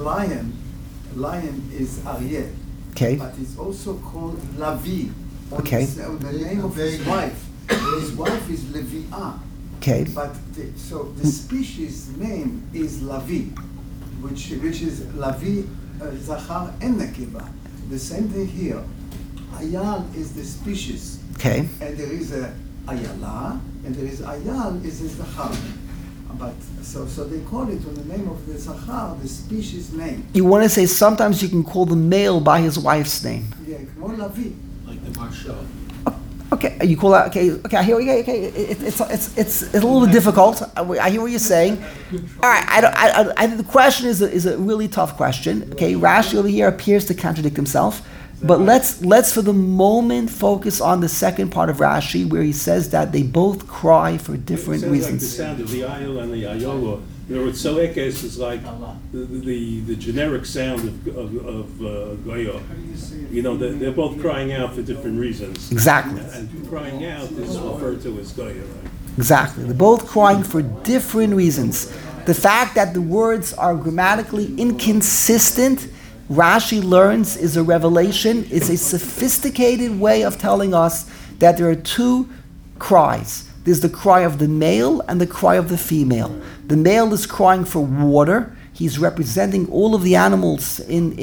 Speaker 5: lion is Aryeh.
Speaker 1: Okay.
Speaker 5: But it's also called Lavi.
Speaker 1: Okay.
Speaker 5: The name of his wife. His wife is Levi'ah.
Speaker 1: Okay.
Speaker 5: But so the species name is Lavi, which is Lavi, Zachar and Nekeba. The same thing here. Ayal is the species.
Speaker 1: Okay.
Speaker 5: And there is a Ayala, and there is Ayal is a Zachar. But so they call it on the name of the Zachar, the species name.
Speaker 1: You want to say sometimes you can call the male by his wife's name.
Speaker 5: Yeah, more Lavi.
Speaker 3: Like the Marshal.
Speaker 1: Okay, you call that. Okay. I hear. Okay. It's a little bit difficult. I hear what you're saying. All right. I think the question is a really tough question. Okay, Rashi over here appears to contradict himself. But let's for the moment focus on the second part of Rashi where he says that they both cry for different reasons.
Speaker 4: Like the sound of the ayol and the ayolo. You know, it's soekes is like the generic sound of goyo. You know, they're both crying out for different reasons.
Speaker 1: Exactly.
Speaker 4: And crying out is referred to as goyo, right?
Speaker 1: Exactly. They're both crying for different reasons. The fact that the words are grammatically inconsistent, Rashi learns, is a revelation. It's a sophisticated way of telling us that there are two cries. There's the cry of the male and the cry of the female. The male is crying for water. He's representing all of the animals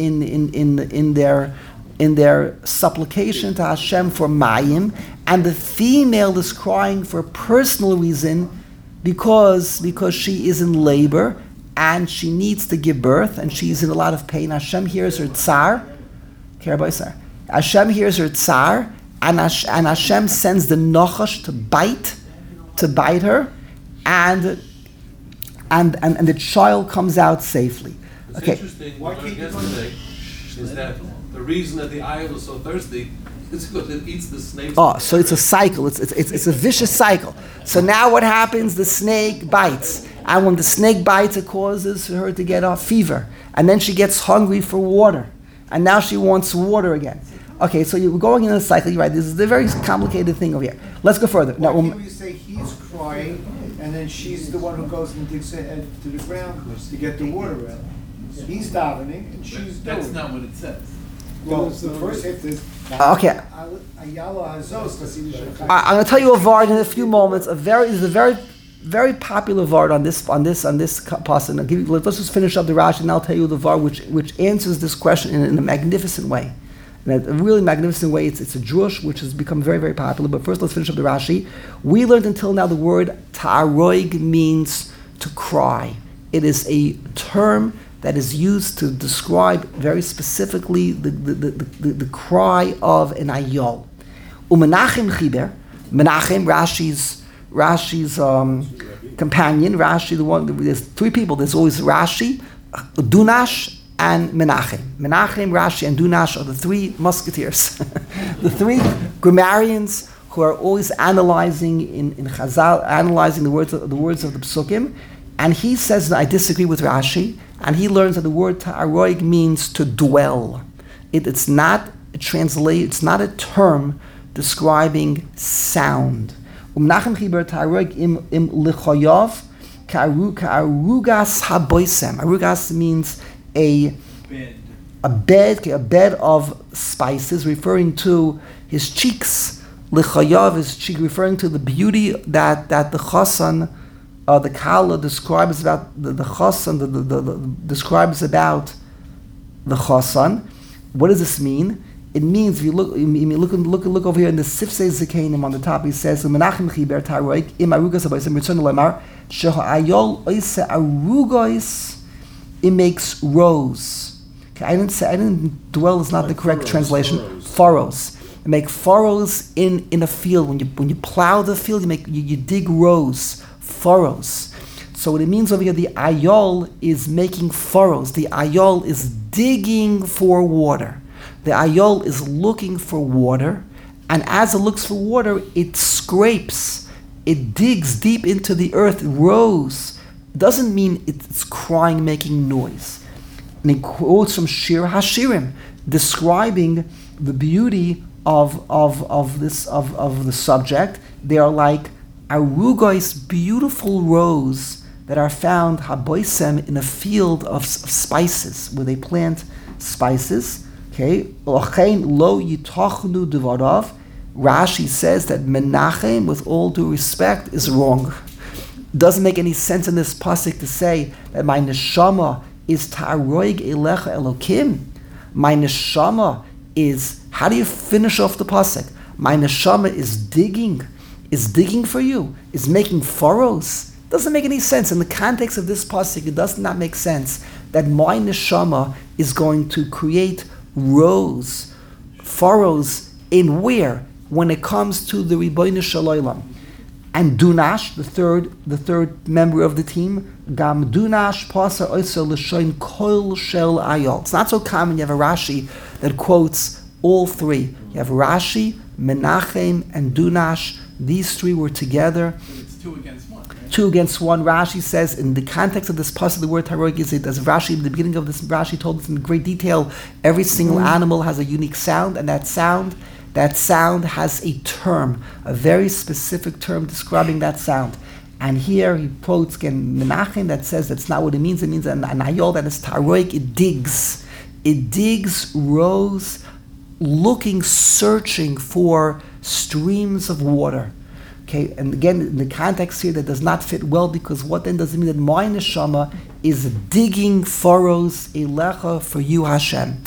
Speaker 1: in their supplication to Hashem for mayim, and the female is crying for a personal reason because she is in labor and she needs to give birth and she's in a lot of pain. Hashem hears her tsar. Hashem hears her tsar, and Hashem sends the nachash to bite her, and the child comes out safely.
Speaker 6: What's
Speaker 1: Okay.
Speaker 6: interesting, what I guess today, is that the reason that the ayah was so thirsty is because it eats the snakes.
Speaker 1: Oh, so it's a cycle. It's a vicious cycle. So now what happens? The snake bites, and when the snake bites, it causes her to get a fever, and then she gets hungry for water, and now she wants water again. Okay, so you're going in a cycle. You're right. This is a very complicated thing over here. Let's go further.
Speaker 5: Why
Speaker 1: Now,
Speaker 5: can't we say he's crying, and then she's the one who goes and digs it to the ground to get the water out? He's davening, and she's doing.
Speaker 3: That's not what it says.
Speaker 5: Well, the first hit is.
Speaker 1: Okay.
Speaker 5: Ayala Azos,
Speaker 1: I'm going to tell you a vard in a few moments. There's a very popular vard on this pasuk. Let's just finish up the Rashi, and I'll tell you the vard which answers this question in a magnificent way. In a really magnificent way. It's a drush which has become very, very popular. But first, let's finish up the Rashi. We learned until now the word ta'aroig means to cry. It is a term that is used to describe very specifically the cry of an ayol. Umenachem Chiber, Menachem, Rashi's companion, Rashi, the one. There's three people. There's always Rashi, Dunash, and Menachem. Menachem, Rashi, and Dunash are the three musketeers, the three grammarians who are always analyzing in Chazal, analyzing the words of the Psukim. And he says, I disagree with Rashi, and he learns that the word ta'aroig means to dwell. It's not a term describing sound. Menachem chiber ta'aroig im lichoyav ka'arugas haboisem. Arugas means a bed of spices, referring to his cheeks. Lichayav is cheek, referring to the beauty that the chasan, the kala describes about the chasan. Describes about the chasan. What does this mean? It means if you look over here in the Sifsei Zekanim on the top. He says, "Menachem chiber ta'aroig im arugas haboisem ritzon lemar she'ha'ayol oise arugos." It makes rows. Okay, I didn't dwell is not the correct translation. Furrows. You make furrows in a field. When you plow the field, you dig rows, furrows. So what it means over here, the ayol is making furrows. The ayol is digging for water. The ayol is looking for water, and as it looks for water, it scrapes, it digs deep into the earth, rows. Doesn't mean it's crying, making noise. And he quotes from Shir Hashirim, describing the beauty of the subject. They are like arugos, beautiful rows that are found haboisem in a field of spices, where they plant spices. Okay, Ochein lo yitachnu devarav. Rashi says that Menachem, with all due respect, is wrong. Doesn't make any sense in this pasuk to say that my neshama is ta'aroig elecha elokim. My neshama is, how do you finish off the pasuk? My neshama is digging for you, is making furrows. Doesn't make any sense. In the context of this pasuk, it does not make sense that my neshama is going to create rows, furrows in where? When it comes to the Ribono Shel Olam. And Dunash, the third member of the team, Gam Dunash Pasar Oisel L'Shoin Kol Shel Ayol. It's not so common. You have a Rashi that quotes all three. You have Rashi, Menachem, and Dunash. These three were together.
Speaker 3: It's 2 against 1. Right?
Speaker 1: 2 against 1. Rashi says in the context of this pasuk, the word ta'aroig is it, as Rashi in the beginning of this, Rashi told us in great detail, every single animal has a unique sound, and that sound has a term, a very specific term describing that sound. And here he quotes again Menachem that says that's not what it means. It means an ayol that is ta'aroig, it digs. It digs rows, looking, searching for streams of water. Okay, and again, in the context here, that does not fit well, because what then does it mean that my neshama is digging furrows, elecha, for you, Hashem?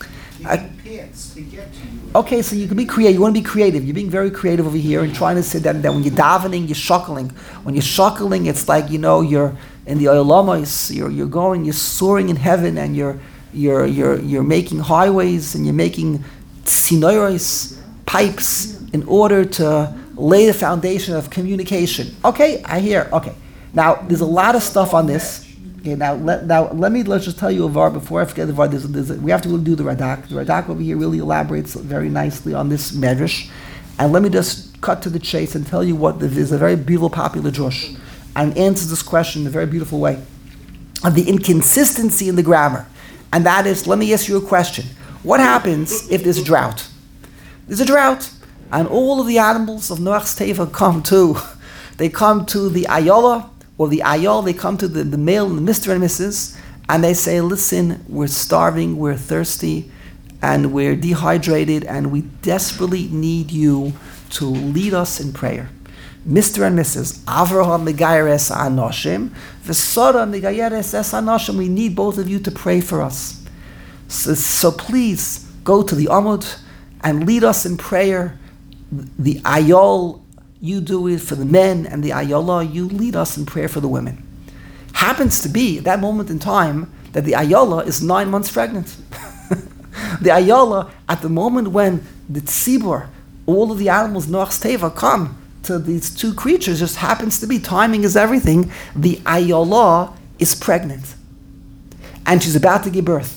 Speaker 1: Okay, so you can be creative. You want to be creative. You're being very creative over here and trying to say that when you're davening, you're shuckling. When you're shuckling, it's like, you're in the Olamais, you're soaring in heaven, and you're making highways, and you're making sinoros, pipes, in order to lay the foundation of communication. Okay, I hear. Okay, now there's a lot of stuff on this. Okay, let's just tell you a var before I forget the var. We have to go do the Radak. The Radak over here really elaborates very nicely on this medrash. And let me just cut to the chase and tell you what there's a very beautiful popular drush, and answers this question in a very beautiful way of the inconsistency in the grammar. And that is, let me ask you a question. What happens if there's a drought? There's a drought, and all of the animals of Noach's Teva come to the Ayola, or the Ayol, they come to the male, the Mr. and Mrs., and they say, listen, we're starving, we're thirsty, and we're dehydrated, and we desperately need you to lead us in prayer. Mr. and Mrs. Avraham Megayeres Anoshim, Vesara Megayeres Es Anoshim, we need both of you to pray for us. So please go to the Amud and lead us in prayer. The Ayol, you do it for the men, and the Ayola, you lead us in prayer for the women. Happens to be at that moment in time that the Ayola is 9 months pregnant. The Ayola, at the moment when the Tzibur, all of the animals, Noach's Teva, come to these two creatures, just happens to be, timing is everything, the Ayola is pregnant. And she's about to give birth.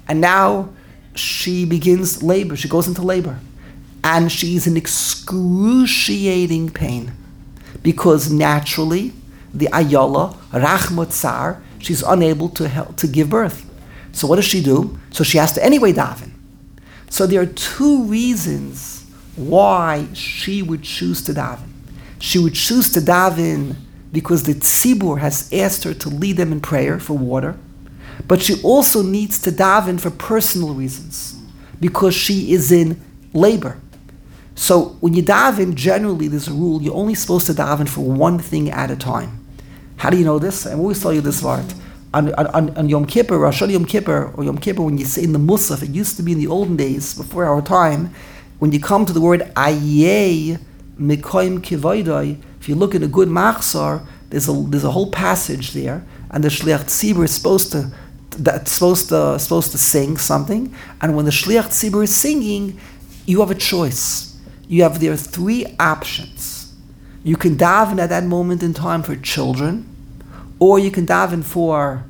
Speaker 1: And now she begins labor. She goes into labor. And she's in excruciating pain. Because naturally, the Ayola, Rachmat Tsar, she's unable to give birth. So what does she do? So she has to anyway daven. So there are two reasons why she would choose to daven. She would choose to daven because the tzibur has asked her to lead them in prayer for water. But she also needs to daven for personal reasons because she is in labor. So when you daven, generally there's a rule, you're only supposed to daven for one thing at a time. How do you know this? I always tell you this part. On Yom Kippur, Rosh Hashanah Yom Kippur, or Yom Kippur, when you say in the Musaf, it used to be in the olden days, before our time, when you come to the word Ayeh Mikoim Kivoidoi, if you look at a good Machzor, there's a whole passage there, and the Shliach Tzibur is supposed to sing something, and when the Shliach Tzibur is singing, you have a choice. There are three options. You can daven at that moment in time for children, or you can daven for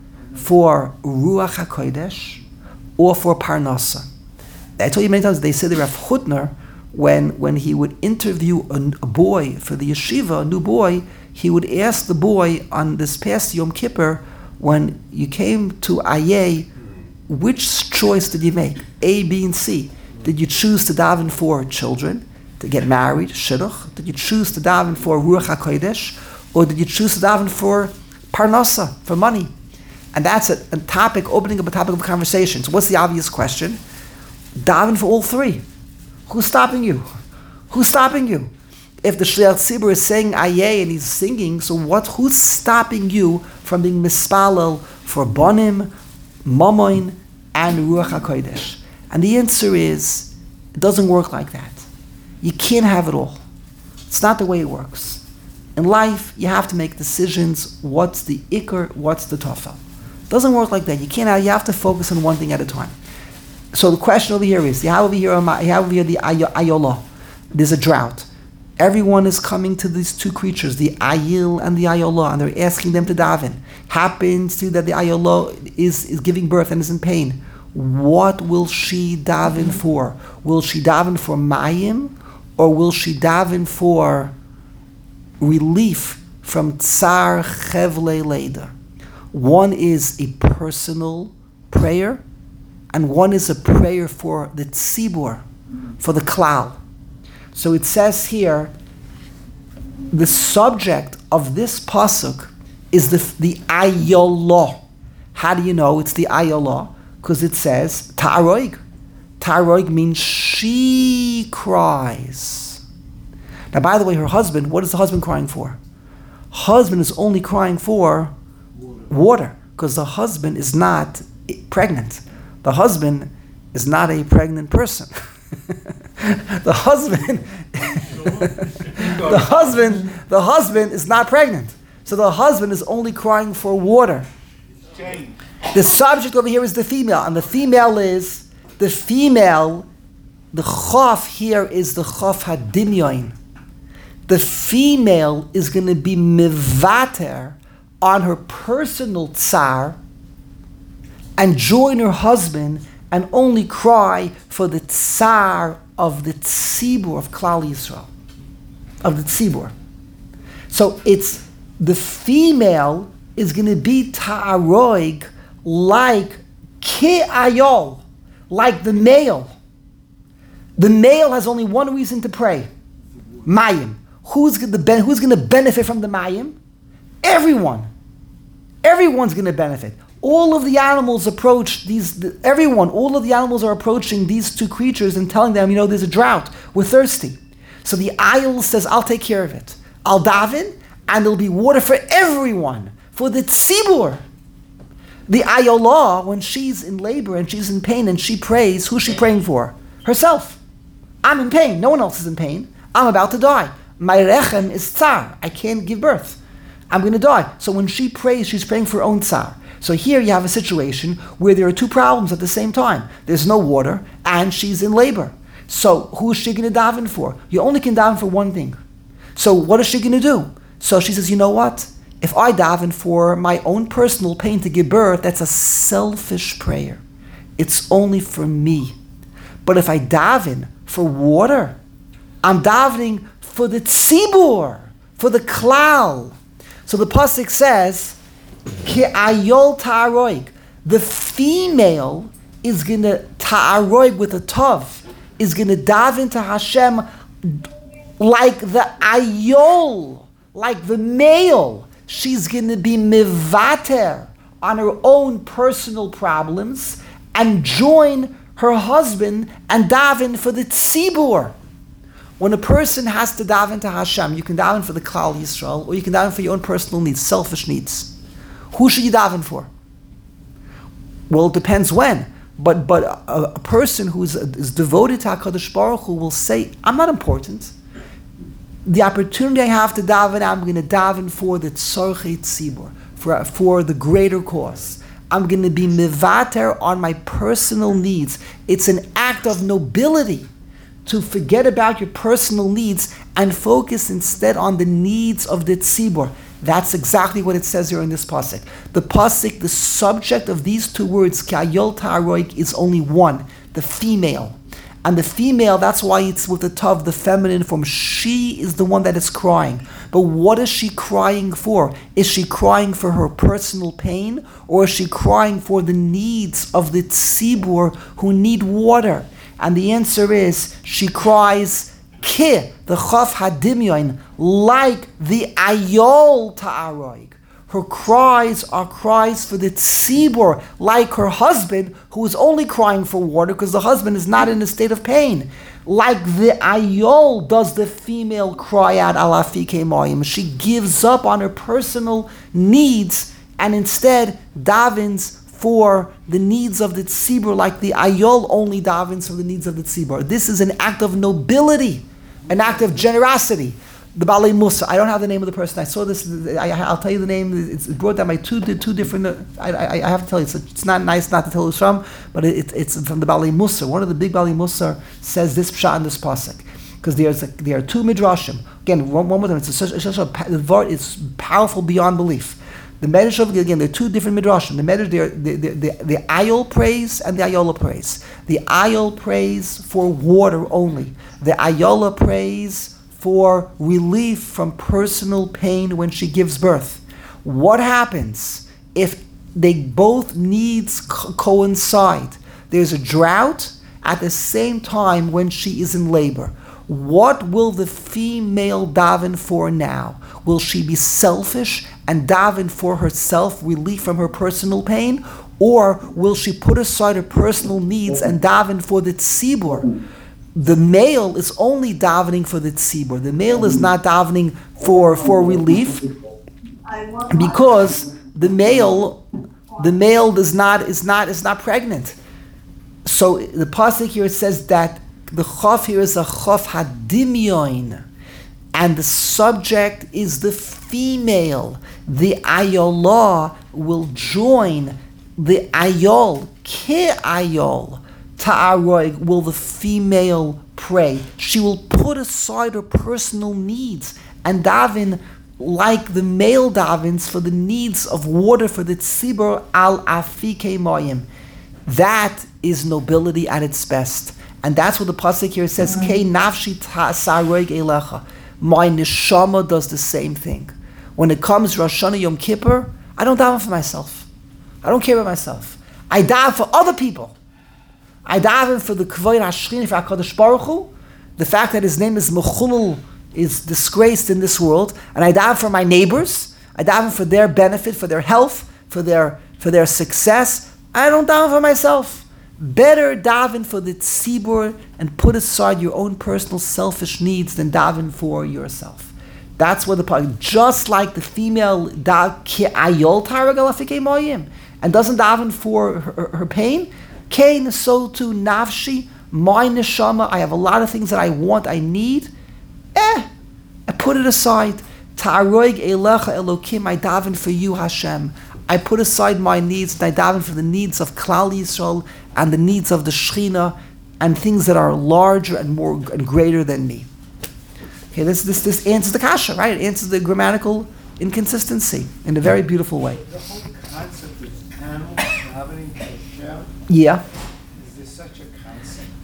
Speaker 1: Ruach HaKodesh, or for Parnasa. I told you many times, they said the Rav Hutner, when he would interview a boy for the yeshiva, a new boy, he would ask the boy on this past Yom Kippur, when you came to Ayeh, which choice did you make? A, B, and C. Did you choose to daven for children, to get married, shidduch? Did you choose to daven for Ruach HaKodesh? Or did you choose to daven for Parnasa, for money? And that's a topic, opening up a topic of conversation. So what's the obvious question? Daven for all three. Who's stopping you? Who's stopping you? If the Shliach Tzibur is saying Ayeh and he's singing, so who's stopping you from being mispalel for Bonim, Mamoin, and Ruach HaKodesh? And the answer is, it doesn't work like that. You can't have it all. It's not the way it works. In life, you have to make decisions. What's the ikr? What's the tafel? It doesn't work like that. You have to focus on one thing at a time. So the question over here is, you have over here the Ayolah. There's a drought. Everyone is coming to these two creatures, the Ayil and the Ayolah, and they're asking them to daven. Happens to that the Ayolah is giving birth and is in pain. What will she daven for? Will she daven for Mayim, or will she daven for relief from Tsar Chevle Leda? One is a personal prayer, and one is a prayer for the tzibur, for the klal. So it says here, the subject of this pasuk is the Ayolah. How do you know it's the Ayolah? Because it says ta'aroig. Ta'aroig means she cries. Now, by the way, her husband, what is the husband crying for? Husband is only crying for water, because the husband is not pregnant. The husband is not a pregnant person. The husband is not pregnant. So the husband is only crying for water. The subject over here is the female, and the chaf here is the chaf hadimyon. The female is going to be mivater on her personal tsar and join her husband and only cry for the tsar of the tzibur of Klal Yisrael, of the tzibur. So it's the female is going to be ta'aroig like ke'ayol, like the male. The male has only one reason to pray, mayim. Who's going to benefit from the mayim? Everyone. Everyone's going to benefit. All of the animals approach all of the animals are approaching these two creatures and telling them, there's a drought, we're thirsty. So the Ayil says, I'll take care of it. I'll daven, and there'll be water for everyone, for the tzibur. The Ayolah, when she's in labor and she's in pain and she prays, who's she praying for? Herself. I'm in pain. No one else is in pain. I'm about to die. My rechem is tsar. I can't give birth. I'm going to die. So when she prays, she's praying for her own tsar. So here you have a situation where there are two problems at the same time. There's no water, and she's in labor. So who is she going to daven for? You only can daven for one thing. So what is she going to do? So she says, you know what? If I daven for my own personal pain to give birth, that's a selfish prayer. it's only for me. But if I daven for water, I'm davening for the tzibur, for the klal. So the pasuk says, Ki ayol ta'aroig. The female is going to ta'aroig with a tav, is going to daven to Hashem like the ayol, like the male. She's going to be mivater on her own personal problems and join her husband and daven for the tzibur. When a person has to daven to Hashem, you can daven for the Klal Yisrael, or you can daven for your own personal needs, selfish needs. Who should you daven for? Well, it depends when. But a person who is devoted to HaKadosh Baruch Hu will say, I'm not important. The opportunity I have to daven, I'm going to daven for the tzorchei tzibur, for the greater cause. I'm going to be mivater on my personal needs. It's an act of nobility to forget about your personal needs and focus instead on the needs of the tzibur. That's exactly what it says here in this pasuk. The pasuk, the subject of these two words, k'ayol ta'aroik, is only one, the female. And the female, that's why it's with the tav, the feminine form. She is the one that is crying. But what is she crying for? Is she crying for her personal pain? Or is she crying for the needs of the tzibur who need water? And the answer is, she cries, ki, the chaf hadimyon, like the ayol ta'aroig. Her cries are cries for the tzibur, like her husband, who is only crying for water because the husband is not in a state of pain. Like the ayol does the female cry out, ala fikei mayim. She gives up on her personal needs and instead davens for the needs of the tzibur, like the ayol only davens for the needs of the tzibur. This is an act of nobility, an act of generosity. The Balei Musa. I don't have the name of the person. I saw this. I'll tell you the name. It's brought down by two different. I have to tell you. It's not nice not to tell who's from, but it's from the Balei Musa. One of the big Balei Musa says this pshat in this pasuk, because there are two midrashim. Again, one of them. It's powerful beyond belief. The medrash of, again, there are two different midrashim. The medrash, the ayol praise and the ayola praise. The ayol praise for water only. The ayola praise for relief from personal pain when she gives birth. What happens if they both needs coincide? There's a drought at the same time when she is in labor. What will the female daven for now? Will she be selfish and daven for herself, relief from her personal pain? Or will she put aside her personal needs and daven for the tzibur? The male is only davening for the tzibur. The male is not davening for relief, because the male is not pregnant. So the pasuk here says that the chaf here is a chaf hadimyon, and the subject is the female. The ayolah will join the ayol, ke ayol. Ta'aroig, will the female pray. She will put aside her personal needs and daven like the male davens for the needs of water for the tzibur al afikei mayim. That is nobility at its best. And that's what the pasuk here says, Kei nafshi ta'aroig elecha. My neshama does the same thing. When it comes Rosh Hashanah Yom Kippur, I don't daven for myself. I don't care about myself. I daven for other people. I daven for the Kavod HaShechina, for HaKadosh Baruch Hu, the fact that his name is Mechulel, is disgraced in this world, and I daven for my neighbors, I daven for their benefit, for their health, for their success. I don't daven for myself. Better daven for the tzibur and put aside your own personal selfish needs than daven for yourself. That's what the part, just like the female ayol taragal afikei mayim, and doesn't daven for her pain. Kain, so too, nafshi, my neshama, I have a lot of things that I want, I need. I put it aside. Ta'aroig elecha Elokim, I daven for you, Hashem. I put aside my needs and I daven for the needs of Klal Yisrael and the needs of the Shechina and things that are larger and more and greater than me. Okay, this answers the kasha, right? It answers the grammatical inconsistency in a very beautiful way.
Speaker 5: The whole concept is animal davening to Hashem.
Speaker 1: Yeah.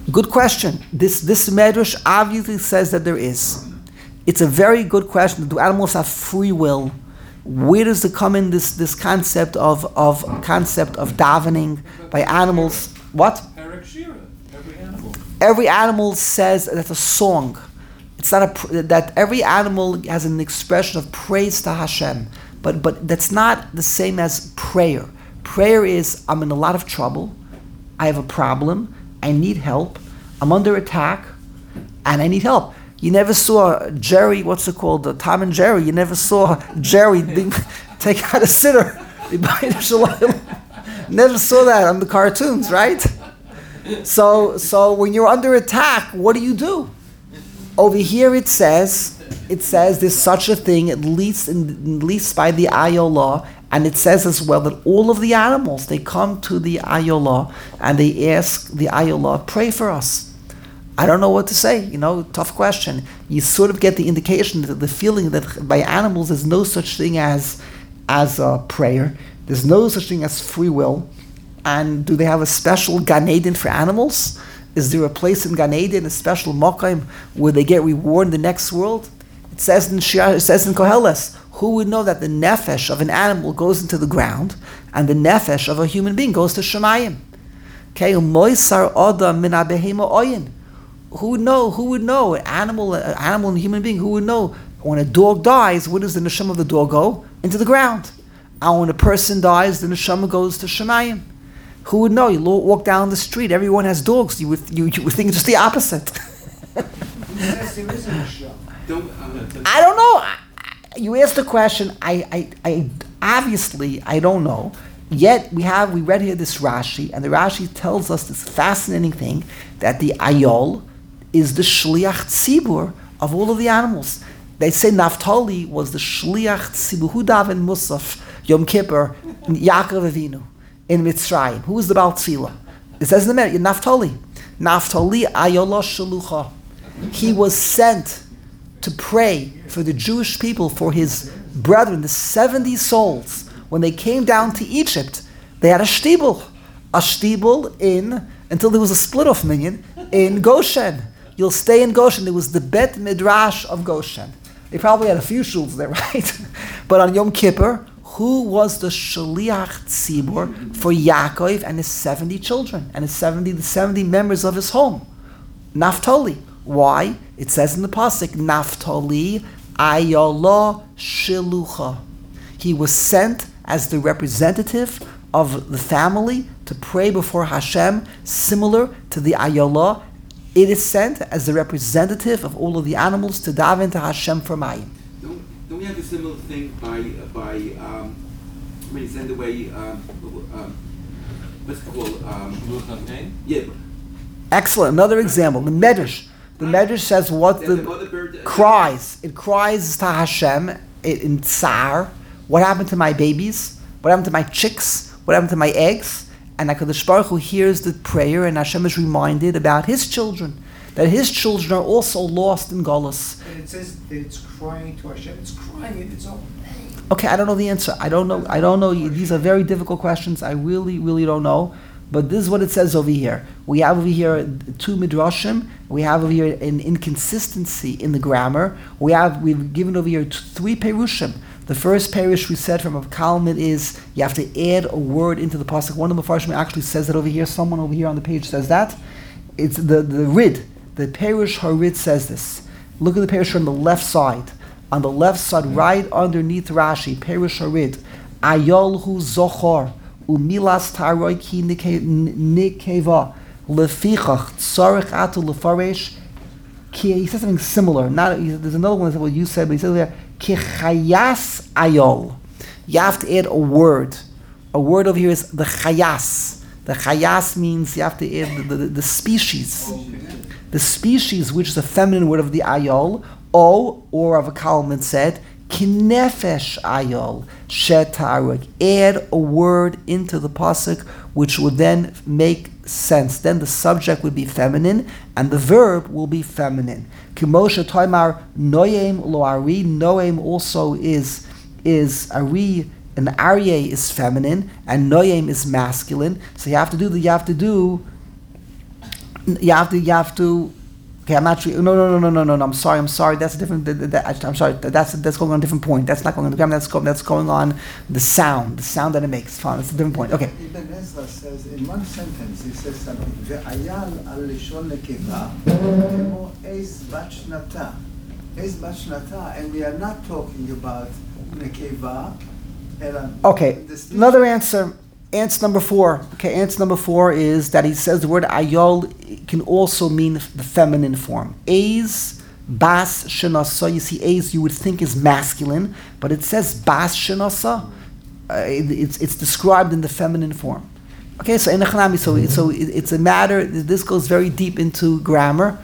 Speaker 1: Good question. This medrash obviously says that there is. It's a very good question. Do animals have free will? Where does it come in this concept of davening by animals? What?
Speaker 6: Parak Shira, every animal.
Speaker 1: Every animal says that's a song. It's not that every animal has an expression of praise to Hashem, but that's not the same as prayer. Prayer is, I'm in a lot of trouble, I have a problem, I need help, I'm under attack, and I need help. You never saw Jerry, what's it called, Tom and Jerry, you never saw Jerry take out a sitter. Never saw that on the cartoons, right? So when you're under attack, what do? Over here it says there's such a thing, at least by the Ayolah, and it says as well that all of the animals, they come to the Ayolah and they ask the Ayolah, pray for us. I don't know what to say, tough question. You sort of get the indication, the feeling that by animals there's no such thing as prayer, there's no such thing as free will. And do they have a special Gan Eden for animals? Is there a place in Gan Eden, a special Mokayim, where they get reward in the next world? It says in Koheles, who would know that the nefesh of an animal goes into the ground and the nefesh of a human being goes to Shemayim? Okay, Moisar Adam min abehema oyin. Who would know? An animal and a human being, who would know? When a dog dies, where does the neshama of the dog go? Into the ground. And when a person dies, the neshama goes to Shemayim. Who would know? You walk down the street, everyone has dogs. You would think it's just the opposite. I don't know. You asked the question. I obviously I don't know. Yet we read here this Rashi, and the Rashi tells us this fascinating thing that the Ayol is the Shliach Tzibur of all of the animals. They say Naftali was the Shliach Tzibur. Who davened Musaf Yom Kippur, Yaakov Avinu in Mitzrayim? Who was the Baal Tzila? It says in the minute, Naftali Ayolah Shalucha. He was sent to pray for the Jewish people, for his brethren, the 70 souls. When they came down to Egypt, they had a shtibel until there was a split off minyan in Goshen. You'll stay in Goshen. There was the Bet Midrash of Goshen. They probably had a few shuls there, right? But on Yom Kippur, who was the Shaliach Tzibur for Yaakov and his 70 children and the 70 members of his home? Naftali. Why? It says in the pasuk, Naftali Ayolah Shilucha. He was sent as the representative of the family to pray before Hashem, similar to the Ayolah. It is sent as the representative of all of the animals to daven to Hashem for Mayim.
Speaker 7: Don't we have a similar thing by when you send away what's it called? Yeah.
Speaker 1: Excellent. Another example. The Medrash. The Medrash says what the cries. It cries to Hashem in Tsar. What happened to my babies? What happened to my chicks? What happened to my eggs? And HaKadosh Baruch Hu hears the prayer, and Hashem is reminded about his children, that his children are also lost in Golus.
Speaker 8: And it says that it's crying to Hashem. It's crying in its own pain.
Speaker 1: Okay, I don't know the answer. I don't know. These are very difficult questions. I really, really don't know. But this is what it says over here. We have over here two midrashim. We have over here an inconsistency in the grammar. We've given over here three perushim. The first perush we said from a Kalmid is you have to add a word into the pasuk. One of the Mefarshim actually says that over here. Someone over here on the page says that. It's the Rid. The perush Harid says this. Look at the perush on the left side. On the left side, right underneath Rashi, perush Harid. Ayol hu zochor. Umilas taroi ki nikeva lefichach tzarich atu lefaresh. He says something similar. There's another one that said what you said, but he says there ki chayas ayol. You have to add a word. A word over here is the chayas. The chayas means you have to add the species. The species, which is a feminine word of the ayol, or of a Kalman said, Kinefesh ayol shetarek. Add a word into the pasuk which would then make sense. Then the subject would be feminine and the verb will be feminine. Kimosha Taimar Noyem lo Ari. Noem also is Ari, and Aryeh is feminine and Noyem is masculine. So you have to do You have to. Okay, I'm not sure. No. I'm sorry. That's a different. I'm sorry. That's going on a different point. That's not going on the grammar. That's going on the sound that it makes. Fine. That's a different point. Okay.
Speaker 5: Ibn Ezra says in one sentence, he says something. Ve'ayal al lishon nekeva kemo eis bat shnata. Eis bat shnata, and we are not talking about nekeva.
Speaker 1: Okay. Another answer. Answer number 4. Okay, answer number 4 is that he says the word ayol can also mean the feminine form. Eis, bas, shenasa. You see, eis you would think is masculine, but it says bas shenasa. It's described in the feminine form. Okay, so it's a matter. This goes very deep into grammar,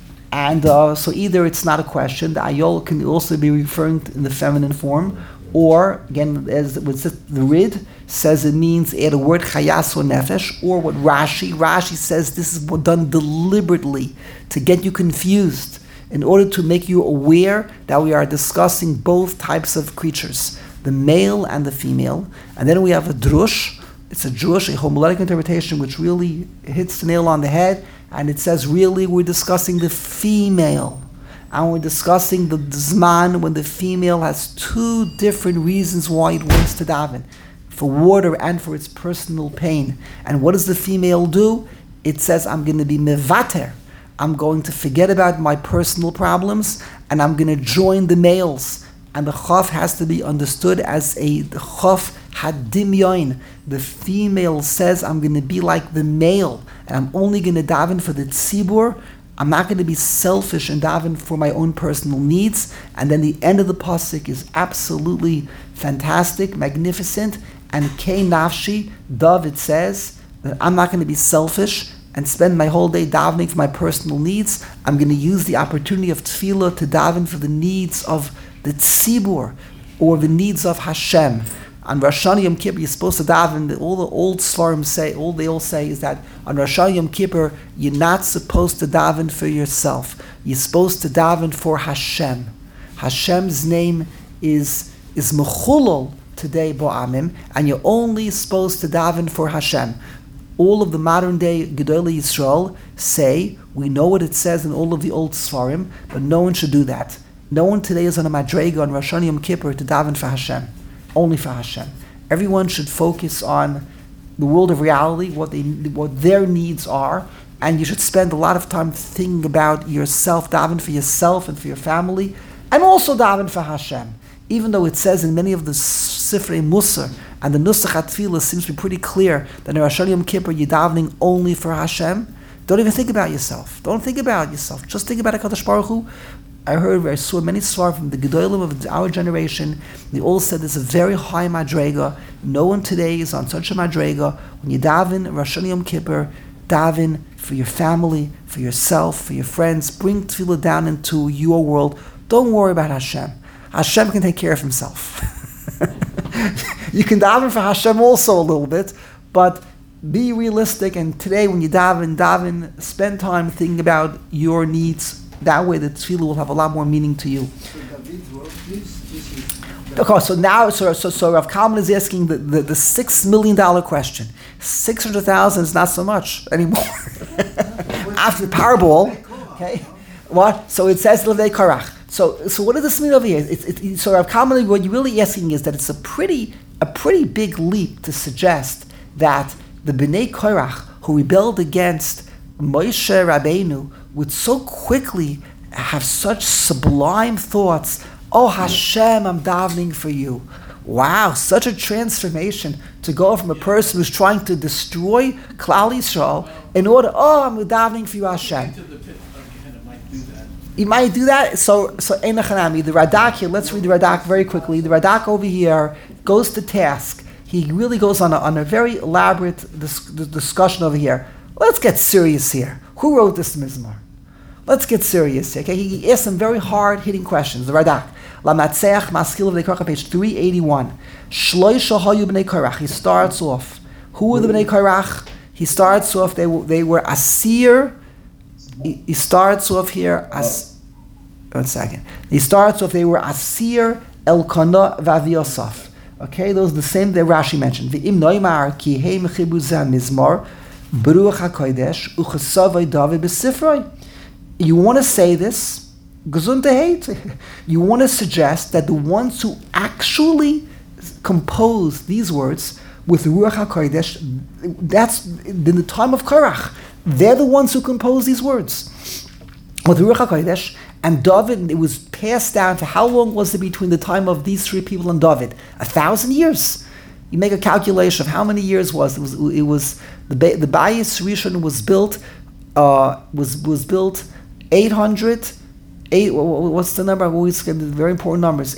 Speaker 1: and so either it's not a question. The ayol can also be referring in the feminine form. Or, again, as the Rid says it means add a word chayas or nefesh, or what Rashi says this is done deliberately to get you confused in order to make you aware that we are discussing both types of creatures, the male and the female. And then we have a drush. It's a drush, a homiletic interpretation which really hits the nail on the head, and it says really we're discussing the female. And we're discussing the zman when the female has 2 different reasons why it wants to daven, for water and for its personal pain. And what does the female do? It says, I'm going to be mevater. I'm going to forget about my personal problems, and I'm going to join the males. And the chaf has to be understood as the chaf hadimyon. The female says, I'm going to be like the male, and I'm only going to daven for the tzibur. I'm not going to be selfish and daven for my own personal needs. And then the end of the pasuk is absolutely fantastic, magnificent. And Kei Nafshi, David says that I'm not going to be selfish and spend my whole day davening for my personal needs. I'm going to use the opportunity of tefillah to daven for the needs of the tzibur, or the needs of Hashem. On Rosh Hashanah Yom Kippur, you're supposed to daven. All the old Svarim say, all they all say is that on Rosh Hashanah Yom Kippur, you're not supposed to daven for yourself. You're supposed to daven for Hashem. Hashem's name is Mechulol today, Bo'amim, and you're only supposed to daven for Hashem. All of the modern day Gedolei Yisrael say, we know what it says in all of the old Svarim, but no one should do that. No one today is on a madrega on Rosh Hashanah Yom Kippur to daven for Hashem. Only for Hashem. Everyone should focus on the world of reality, what their needs are, and you should spend a lot of time thinking about yourself, daven for yourself and for your family, and also daven for Hashem. Even though it says in many of the Sifrei Musar and the Nusach HaTfilah seems to be pretty clear that in Rosh Hashanah Yom Kippur you're davening only for Hashem, don't even think about yourself. Don't think about yourself. Just think about HaKadosh Baruch Hu. I saw many svarim from the Gedolim of our generation. They all said there's a very high madrega. No one today is on such a madrega. When you daven Rosh Hashanah Yom Kippur, daven for your family, for yourself, for your friends. Bring tefillah down into your world. Don't worry about Hashem. Hashem can take care of himself. You can daven for Hashem also a little bit, but be realistic. And today, when you daven, spend time thinking about your needs. That way the tefillah will have a lot more meaning to you.
Speaker 5: So David wrote this.
Speaker 1: Okay, so now, so Rav Kalman is asking the $6 million question. 600,000 is not so much anymore. After the Powerball, okay, what? So it says Levei Korach. So what does this mean over here? So Rav Kalman, what you're really asking is that it's a pretty big leap to suggest that the Bnei Korach who rebelled against Moshe Rabbeinu would so quickly have such sublime thoughts. Oh Hashem, I'm davening for you. Wow, such a transformation to go from a person who's trying to destroy Klal Yisrael in order, I'm davening for you, Hashem. He might do that. So Einachanami, the Radak here, let's read the Radak very quickly. The Radak over here goes to task. He really goes on a very elaborate discussion over here. Let's get serious here. Who wrote this Mizmor? Let's get serious. Okay, he asked some very hard-hitting questions. The Radak, Lamatzeach Maskil Bnei Korach, page 381. Shloisha Hayu Bnei Korach. He starts off. Who were the Bnei Korach? He starts off. They were Asir. He starts off here as. 1 second. He starts off. They were Asir, Elkanah, Vavi Yosef. Okay, those are the same that Rashi mentioned. V'im Noimar Ki Hei Mechibu Zeh Mizmor. Baruch HaKodesh Uchesavai David B'Sifroi. You want to say this, Gesundheit. You want to suggest that the ones who actually composed these words with Ruach HaKodesh, that's in the time of Korach. They're the ones who composed these words with Ruach HaKodesh. And David, it was passed down to how long was it between the time of these three people and David? 1,000 years. You make a calculation of how many years was it was the Bayis Rishon was built 800. What's the number? I always get the very important numbers.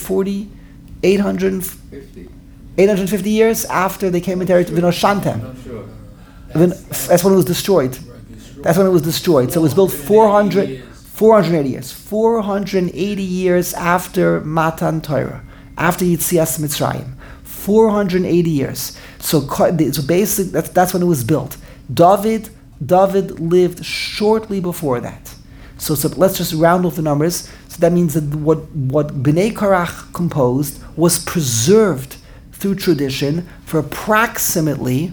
Speaker 1: 850 years after they came into Vinoshantem. That's when it was destroyed. So it was built 480 years. 480 years after Matan Torah, after Yitzias Mitzrayim. 480 years. So basically, that's when it was built. David lived shortly before that. So let's just round off the numbers. So that means that what Bnei Korach composed was preserved through tradition for approximately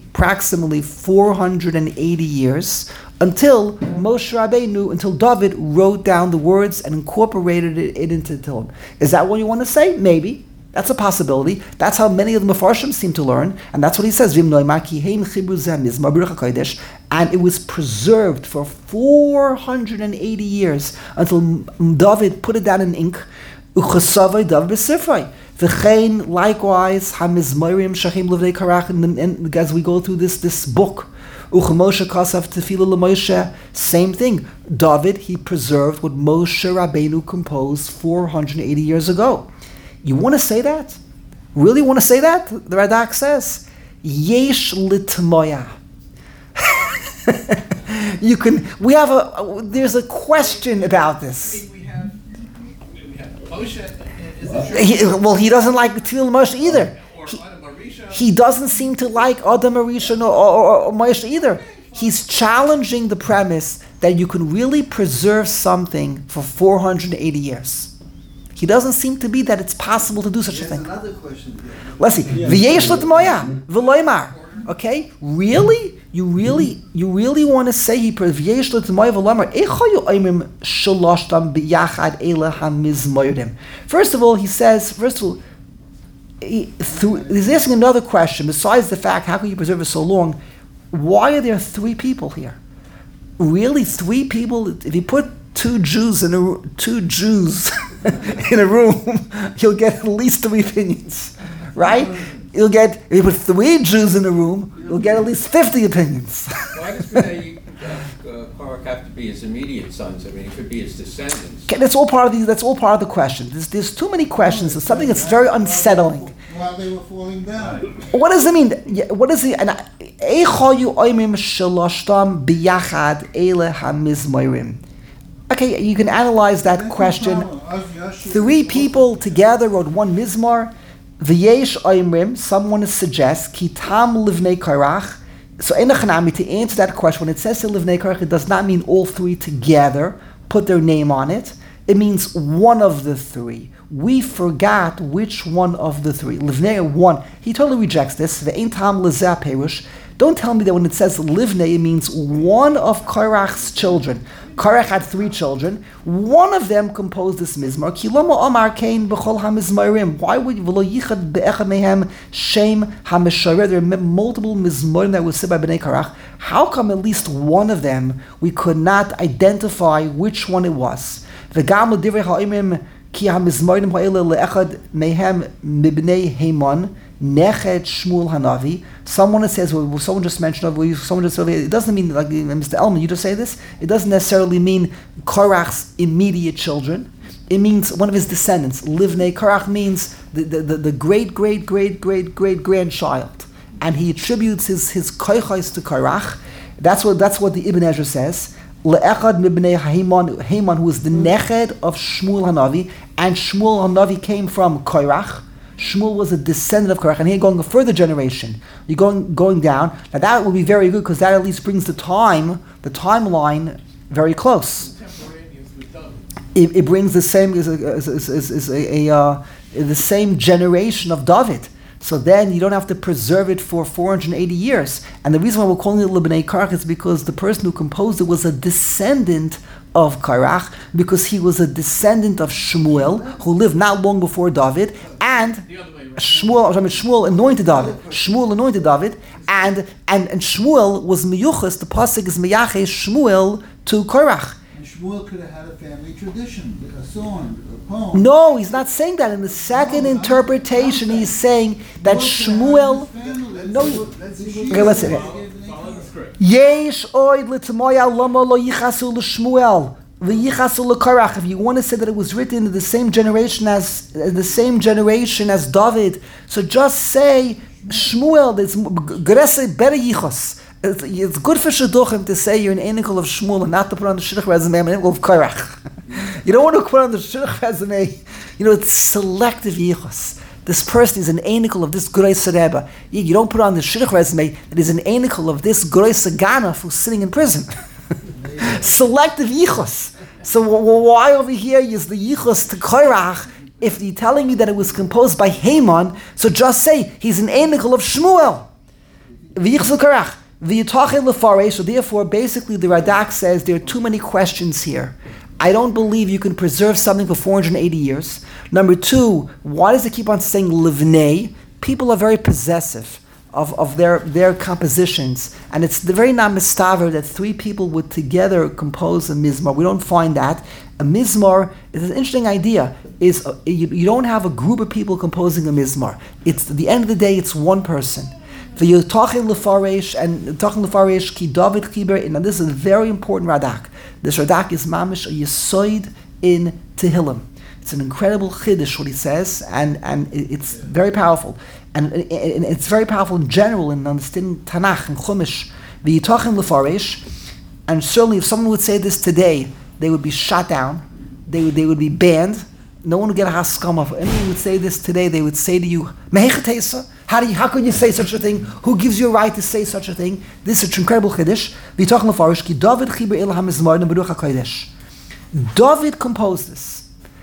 Speaker 1: 480 years until Moshe Rabbeinu, until David wrote down the words and incorporated it into Tehillim. Is that what you want to say? Maybe. That's a possibility. That's how many of the Mefarshim seem to learn, and that's what he says. And it was preserved for 480 years until David put it down in ink. Likewise, and as we go through this book, same thing. David, he preserved what Moshe Rabbeinu composed 480 years ago. You want to say that? Really want to say that? The Radak says, Yesh litmoya. There's a question about this.
Speaker 3: We have Moshe.
Speaker 1: He doesn't like Tefillah Moshe either. He doesn't seem to like Adam Arisha or Moshe either. He's challenging the premise that you can really preserve something for 480 years. He doesn't seem to be that it's possible to do such a thing.
Speaker 5: Another question.
Speaker 1: Let's see. V'yesh l'tmoya v'loymar. Okay, really? You really want to say he v'yesh l'tmoya v'loymar? Echayu oimim shalashtam b'yachad eila hamizmoydim. First of all, he says. He's asking another question. Besides the fact, how can you preserve it so long? Why are there three people here? Really, three people? If you put two Jews in a room, you'll get at least three opinions, right? If you put three Jews in a room, you'll get at least 50 opinions.
Speaker 9: Why does Bnei Korach have to be his immediate sons? I mean, it could be his descendants.
Speaker 1: Okay, that's all part of the question. There's too many questions. It's something that's very unsettling.
Speaker 2: While they were falling down.
Speaker 1: What does it mean? What is it? Okay, you can analyze that question. Three people together wrote one mizmar. V'yesh oimrim, someone suggests, kitam livnei korach. So enochanami, to answer that question, when it says livnei korach, it does not mean all three together put their name on it. It means one of the three. We forgot which one of the three. Livnei, one. He totally rejects this. Ve'ein tam lezeh perush. Don't tell me that when it says livnei, it means one of Korach's children. Korach had three children. One of them composed this mizmar. Kiloma omar kain b'chol hamizmarim. Why would v'lo yichad be'echad mehem shem hamesharer? There are multiple mizmarim that were said by Bnei Korach. How come at least one of them we could not identify which one it was? V'gam l'divrei ha'imrim ki hamizmarim ha'ele le'echad mehem mibnei Heman. Neched Shmuel Hanavi. Someone says, well, someone just mentioned, it doesn't mean, like Mr. Elman, you just say this, it doesn't necessarily mean Korach's immediate children. It means one of his descendants. Livnei Korach means the great-great-great-great-great-grandchild. And he attributes his koichos to Korach. That's what the Ibn Ezra says. Le'echad mibnei Heman, who is the neched of Shmuel Hanavi, and Shmuel Hanavi came from Korach. Shmuel was a descendant of Korach, and here going a further generation. You're going down. Now that would be very good because that at least brings the timeline very close. It brings the same the same generation of David. so then you don't have to preserve it for 480 years. And the reason why we're calling it L'Bnei Korach is because the person who composed it was a descendant of Korach, because he was a descendant of Shmuel, who lived not long before David, and Shmuel anointed David. Shmuel anointed David, and Shmuel was miyuchas. The pasuk is miyaches Shmuel to Korach.
Speaker 2: And Shmuel could have had a family tradition, a song, a poem.
Speaker 1: No, he's not saying that. In the second interpretation, he's saying that Shmuel. No, okay, let's see. Yesh oid l'tmoya lama lo yichasu l'Shmuel v'yichasu l'Korach. If you want to say that it was written in the same generation as David, so just say Shmuel. It's better yichas. It's good for shidduchim to say you're an anical of Shmuel and not to put on the shidduch resume an anical of Korach. You don't want to put on the shidduch resume. It's selective yichas. This person is an anical of this Grois Rebbe. You don't put on the shidduch resume that is an anical of this Grois Ganef who's sitting in prison. Selective yichus. So why over here is the yichus to Korach if you're telling me that it was composed by Haman? So just say he's an anical of Shmuel. V'yichus Korach. V'yitachin lefaresh. So therefore, basically, the Radak says there are too many questions here. I don't believe you can preserve something for 480 years. Number two, why does it keep on saying livnei? People are very possessive of their compositions, and it's the very non-mistaver that three people would together compose a mizmor. We don't find that. A mizmor is an interesting idea. You don't have a group of people composing a mizmor. It's at the end of the day, it's one person. The Yotachin Lefaresh and Tachin Lefaresh Ki David Chiber, and this is a very important Radak. This Radak is mamish a yesoid in Tehillim. It's an incredible chiddush what he says, and it's very powerful, and it's very powerful in general in understanding Tanakh and Chumash. The Yitachin Lefaresh, and certainly if someone would say this today, they would be shot down, they would be banned. No one would get a haskama. If anyone would say this today, they would say to you, Mehechatesa, how can you say such a thing? Who gives you a right to say such a thing? This is an incredible chiddush. V'yitachin lefarish ki David chiber el hamizmar beruach hakodesh. David composed this.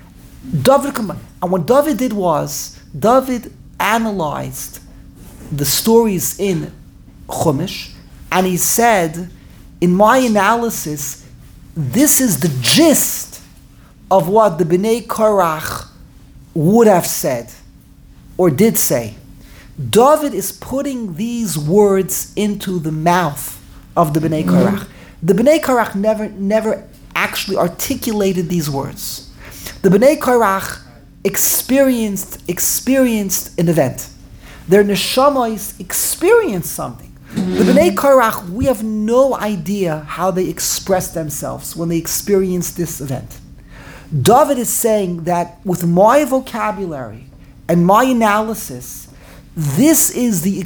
Speaker 1: And what David did was, David analyzed the stories in Chumash, and he said, in my analysis, this is the gist of what the Bnei Korach would have said, or did say. David is putting these words into the mouth of the Bnei Korach. The Bnei Korach never actually articulated these words. The Bnei Korach experienced an event. Their neshamas experienced something. The Bnei Korach, we have no idea how they expressed themselves when they experienced this event. David is saying that with my vocabulary and my analysis, this is the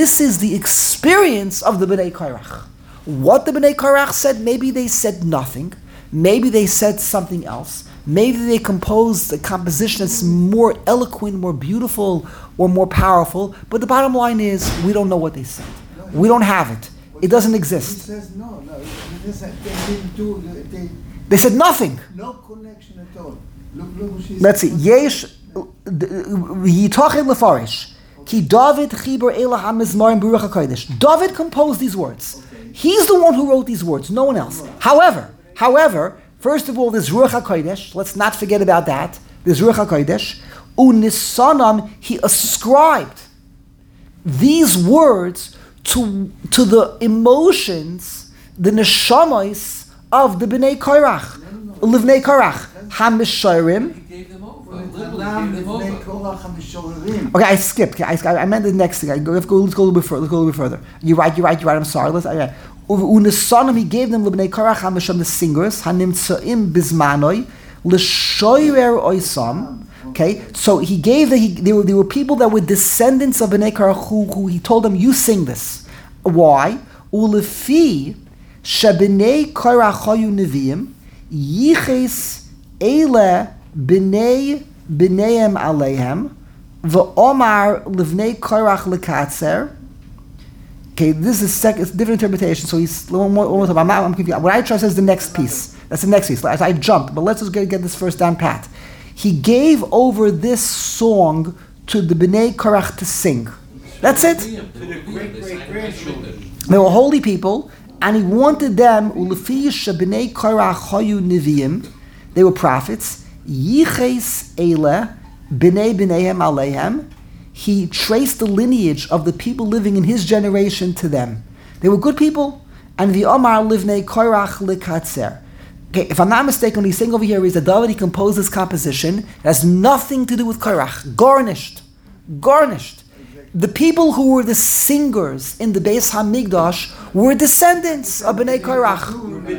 Speaker 1: experience of the Bnei Korach. What the Bnei Korach said, maybe they said nothing, maybe they said something else, maybe they composed a composition that's more eloquent, more beautiful, or more powerful, but the bottom line is, we don't know what they said. We don't have it. It doesn't exist.
Speaker 5: He says no. They didn't do.
Speaker 1: They said nothing.
Speaker 5: No connection at all. Look what she
Speaker 1: Let's see. Yesh Yitachin Lefarish Ki David Chiber Elah HaMizmarim Beruach HaKodesh. David composed these words. Okay. He's the one who wrote these words, no one else. However, first of all, there's Ruach HaKodesh. Let's not forget about that. There's Ruach HaKodesh. Unisanam, he ascribed these words to the emotions, the neshamas of the Bnei Korach, Livnei Korach, HaMishorim.
Speaker 6: He gave them over.
Speaker 1: Okay, I skipped. I meant the next thing. Let's go a little bit further. You're right. I'm sorry. Unesanim, he gave them Livnei Korach HaMisham, the singers, Hanimtsaim Bismanoi, L'shoyer Oisam. Okay, so he gave there were people that were descendants of Bnei Korach who he told them, you sing this. Why? Ulefi Shabnei Korach hayu neviim yiches ele bnei bneihem aleihem v'omar livnei Korach lekatzer. Okay, this is it's different interpretation. So he's one more time. I'm confused. What I trust is the next piece. That's the next piece. I jumped, but let's just get this first down pat. He gave over this song to the Bnei Korach to sing. That's it.
Speaker 6: To the
Speaker 8: great-great-grandchildren.
Speaker 1: They were holy people, and he wanted them, Ulefi Bnei Korach Hayu Neviim, they were prophets, Yiches Eile, Bnei Bneihem Aleihem. He traced the lineage of the people living in his generation to them. They were good people. And the Omar Livnei Korach Likatzer. Okay, if I'm not mistaken, what he's saying over here is that David, he composed this composition. It has nothing to do with Korach. Garnished. The people who were the singers in the Beis HaMikdash were descendants of Bnei Korach.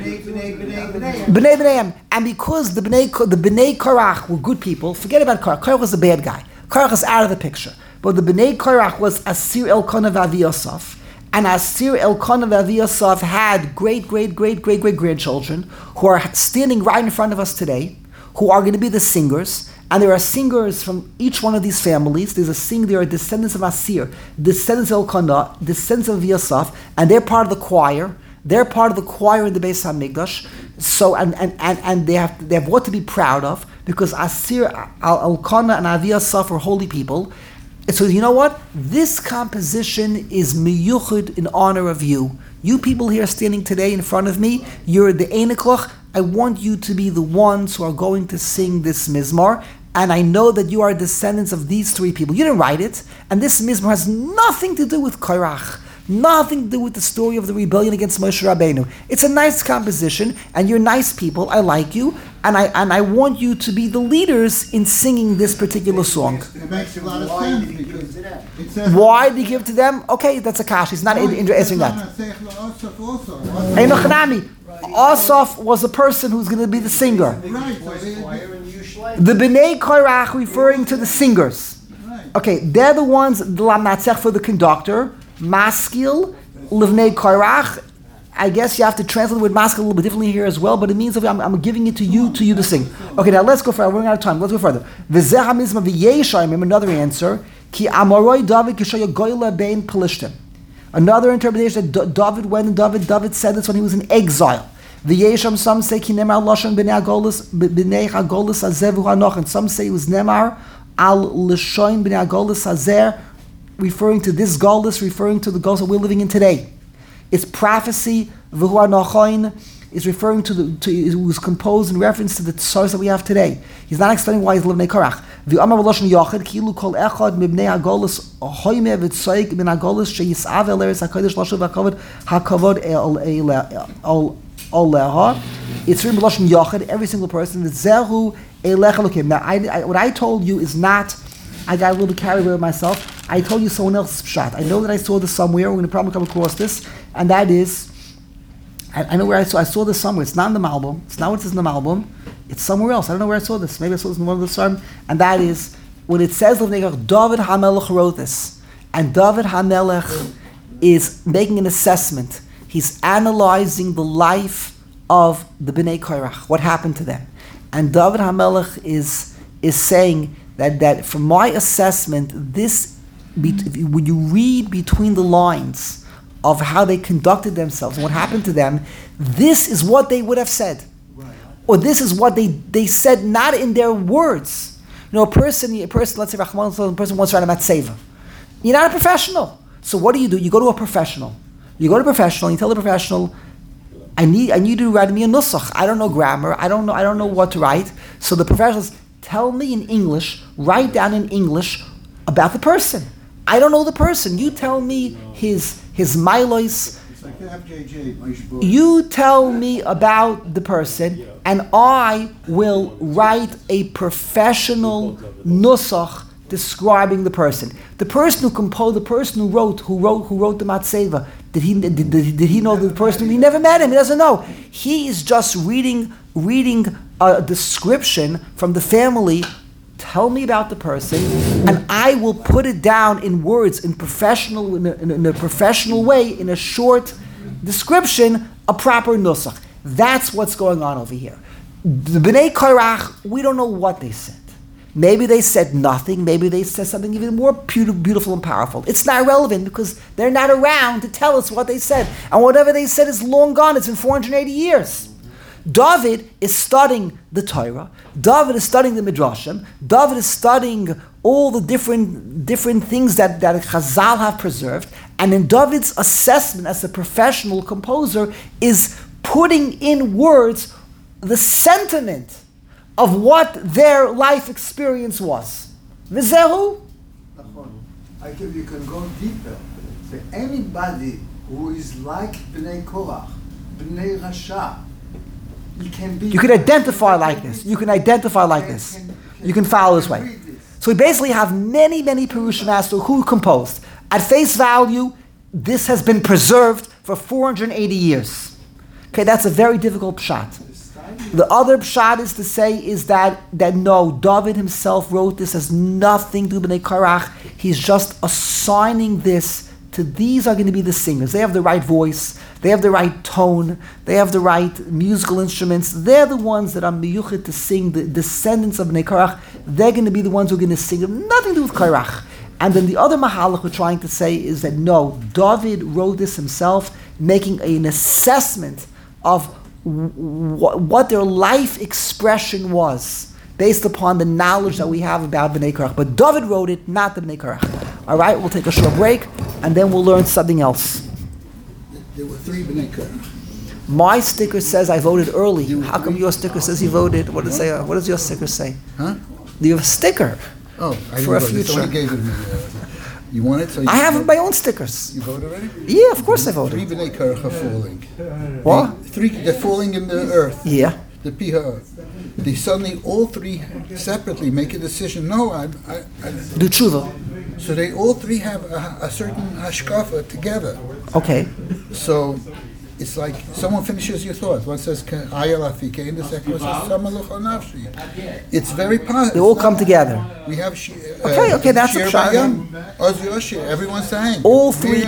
Speaker 1: Bnei Bneihem. And because the Bnei Korach were good people, forget about Korach. Korach was a bad guy. Korach is out of the picture. But the Bnei Korach was Asir Elkanah v'Avi Yosef. And Asir Elkanah v'Avi Yosef had great-great-great-great-great-grandchildren who are standing right in front of us today, who are going to be the singers. And there are singers from each one of these families. There are descendants of Asir, descendants of Elkanah, descendants of Yosef, and they're part of the choir. They're part of the choir in the Beis HaMikdash. So, and they have what to be proud of, because Asir, Elkanah, and Avi Yosef are holy people. So you know what? This composition is miyuchid in honor of you. You people here standing today in front of me, you're the Einiklach. I want you to be the ones who are going to sing this mizmar. And I know that you are descendants of these three people. You didn't write it. And this mizmar has nothing to do with Korach. Nothing to do with the story of the rebellion against Moshe Rabbeinu. It's a nice composition, and you're nice people. I like you, and I want you to be the leaders in singing this particular song.
Speaker 2: It makes a lot of sense because it says.
Speaker 1: Why did he give to them? Okay, that's a kash. He's not answering that. Hey, Nochanami, Asaf was a person who's going to be the singer. The Bnei Korach referring to the singers. Okay, they're the ones, the Lamnatzech for the conductor. Maskil, Livnei Korach. I guess you have to translate the word maskil a little bit differently here as well, but it means I'm giving it to you to sing. Okay, now let's go further. We're running out of time. Let's go further. V'zeh hamizma v'yeshayim, another answer. Ki amoroi David kishaya goyla bein pelishtim. Another interpretation that David said this when he was in exile. V'yesham, some say ki nemar lashon b'nei hagolis azevu hanoch, and some say it was nemar al l'shoin b'nei hagolis azer, referring to this Golis, referring to the Golis that we're living in today. It's prophecy, V'hu HaNachoin, is referring to it was composed in reference to the source that we have today. He's not explaining why he's living Korach. V'amar v'loshen yochid, ki'ilu kol echad mibnei haGolis, hoime v'tzoik min haGolis, she'yisav el eretz HaKodesh l'shuv hakavod oleha. It's written v'loshen yochid, every single person, v'zehu elecha lokim. Now, what I told you is not, I got a little bit carried away with myself. I told you someone else's shot. I know that I saw this somewhere. We're going to probably come across this. And that is, I know where I saw this somewhere. It's not in the Malbim. It's not what it says in the Malbim. It's somewhere else. I don't know where I saw this. Maybe I saw this in one of the Psalms. And that is, when it says, David HaMelech wrote this. And David HaMelech is making an assessment. He's analyzing the life of the Bnei Korach. What happened to them. And David HaMelech is saying that from my assessment, when you read between the lines of how they conducted themselves and what happened to them, this is what they would have said. Right. Or this is what they said not in their words. You know, a person, let's say, a person wants to write a matzeva. You're not a professional. So what do? You go to a professional. You go to a professional, you tell the professional, I need you to write me a nusach. I don't know grammar. I don't know what to write. So the professional says, tell me in English, write down in English about the person. I don't know the person. You tell me his milos.
Speaker 2: It's like the FJJ.
Speaker 1: You tell me about the person, and I will write a professional nusach describing the person. The person who composed, the person who wrote the matzeva. Did he know the person? He never met him. He doesn't know. He is just reading a description from the family. Tell me about the person, and I will put it down in words, in a professional way, in a short description, a proper nusach. That's what's going on over here. The Bnei Korach, we don't know what they said. Maybe they said nothing. Maybe they said something even more beautiful and powerful. It's not relevant because they're not around to tell us what they said. And whatever they said is long gone. It's been 480 years. David is studying the Torah. David is studying the Midrashim. David is studying all the different things that Chazal have preserved. And in David's assessment as a professional composer is putting in words the sentiment of what their life experience was. V'zehu.
Speaker 5: You can go deeper. So anybody who is like Bnei Korach, Bnei Rasha, he can be...
Speaker 1: You can identify like this. You can identify like this. You can follow this way. So we basically have many Perushim as to who composed. At face value, this has been preserved for 480 years. Okay, that's a very difficult pshat. The other pshat is to say is that no, David himself wrote this, has nothing to do with Bnei Korach. He's just assigning this to these are going to be the singers. They have the right voice, they have the right tone, they have the right musical instruments. They're the ones that are miyuchet to sing, the descendants of Bnei Korach. They're going to be the ones who are going to sing. Nothing to do with Korach. And then the other mahalach we're trying to say is that no, David wrote this himself, making an assessment of what their life expression was based upon the knowledge that we have about Bnei Korach. But David wrote it, not the Bnei Korach. All right, we'll take a short break, and then we'll learn something else.
Speaker 2: There were 3 Bnei Korach.
Speaker 1: My sticker says I voted early. How come your sticker says you voted? What does your sticker say?
Speaker 2: Huh?
Speaker 1: Do you have a sticker?
Speaker 2: Oh, I
Speaker 1: for a
Speaker 2: didn't vote.
Speaker 1: future.
Speaker 2: Somebody gave it to me. You want it? So you
Speaker 1: I have my own stickers.
Speaker 2: You voted already?
Speaker 1: Yeah, of course I
Speaker 2: 3
Speaker 1: voted.
Speaker 2: Bnei Korach are falling.
Speaker 1: What?
Speaker 2: 3, they're falling in the earth.
Speaker 1: Yeah.
Speaker 2: The Piha. They suddenly, all 3 separately make a decision. No, I
Speaker 1: Do tshuva.
Speaker 2: so they all 3 have a certain hashkafa together.
Speaker 1: Okay.
Speaker 2: So it's like someone finishes your thought. One says ayal afike, and the second one says samaluch nafshi. It's very positive.
Speaker 1: They all come together.
Speaker 2: We have
Speaker 1: Okay, that's a
Speaker 2: Shir
Speaker 1: pshat.
Speaker 2: Bayam, Oz Yoshir, everyone's saying.
Speaker 1: All 3